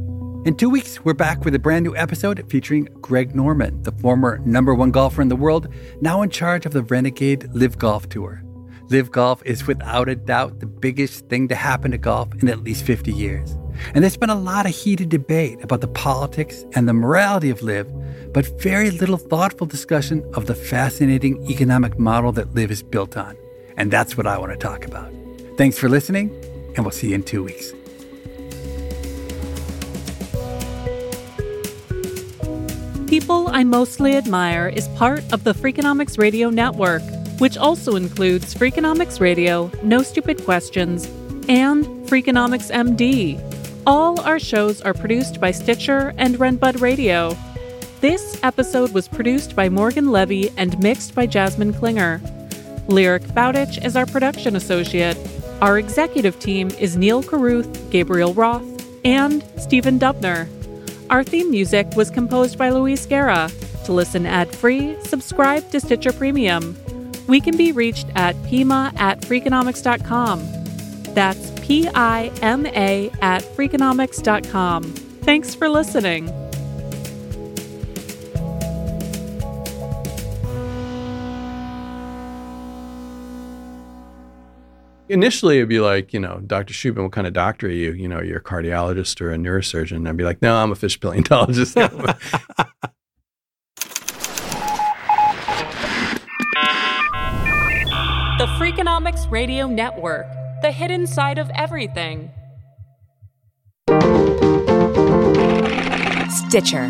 In two weeks, we're back with a brand new episode featuring Greg Norman, the former number one golfer in the world, now in charge of the Renegade Live Golf Tour. Live Golf is without a doubt the biggest thing to happen to golf in at least fifty years. And there's been a lot of heated debate about the politics and the morality of Live, but very little thoughtful discussion of the fascinating economic model that Live is built on. And that's what I want to talk about. Thanks for listening, and we'll see you in two weeks. People I Mostly Admire is part of the Freakonomics Radio Network, which also includes Freakonomics Radio, No Stupid Questions, and Freakonomics M D. All our shows are produced by Stitcher and Renbud Radio. This episode was produced by Morgan Levy and mixed by Jasmine Klinger. Lyric Bowditch is our production associate. Our executive team is Neil Carruth, Gabriel Roth, and Stephen Dubner. Our theme music was composed by Luis Guerra. To listen ad-free, subscribe to Stitcher Premium. We can be reached at pima at freakonomics dot com. That's P I M A at freakonomics dot com. Thanks for listening. Initially, it'd be like, you know, Doctor Shubin, what kind of doctor are you? You know, you're a cardiologist or a neurosurgeon. And I'd be like, no, I'm a fish paleontologist. The Freakonomics Radio Network, the hidden side of everything. Stitcher.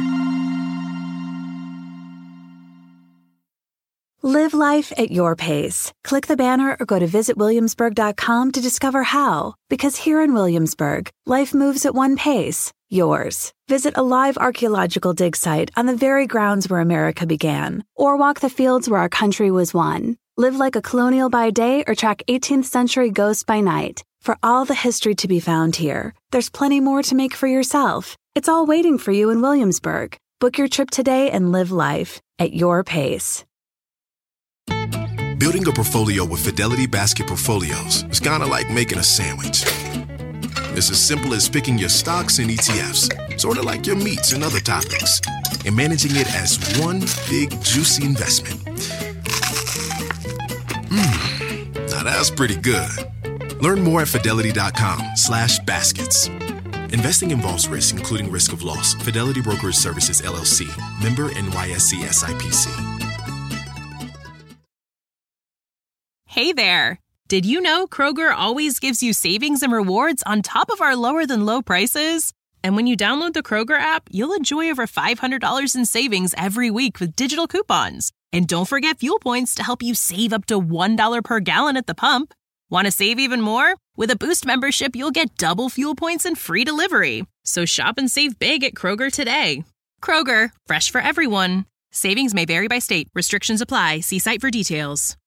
Live life at your pace. Click the banner or go to visit williamsburg dot com to discover how. Because here in Williamsburg, life moves at one pace. Yours. Visit a live archaeological dig site on the very grounds where America began. Or walk the fields where our country was won. Live like a colonial by day or track eighteenth century ghosts by night. For all the history to be found here, there's plenty more to make for yourself. It's all waiting for you in Williamsburg. Book your trip today and live life at your pace. Building a portfolio with Fidelity Basket Portfolios is kind of like making a sandwich. It's as simple as picking your stocks and E T Fs, sort of like your meats and other toppings, and managing it as one big, juicy investment. Mmm, now that's pretty good. Learn more at fidelity.com slash baskets. Investing involves risk, including risk of loss. Fidelity Brokerage Services, L L C. Member N Y S E S I P C. Hey there! Did you know Kroger always gives you savings and rewards on top of our lower-than-low prices? And when you download the Kroger app, you'll enjoy over five hundred dollars in savings every week with digital coupons. And don't forget fuel points to help you save up to one dollar per gallon at the pump. Want to save even more? With a Boost membership, you'll get double fuel points and free delivery. So shop and save big at Kroger today. Kroger, fresh for everyone. Savings may vary by state. Restrictions apply. See site for details.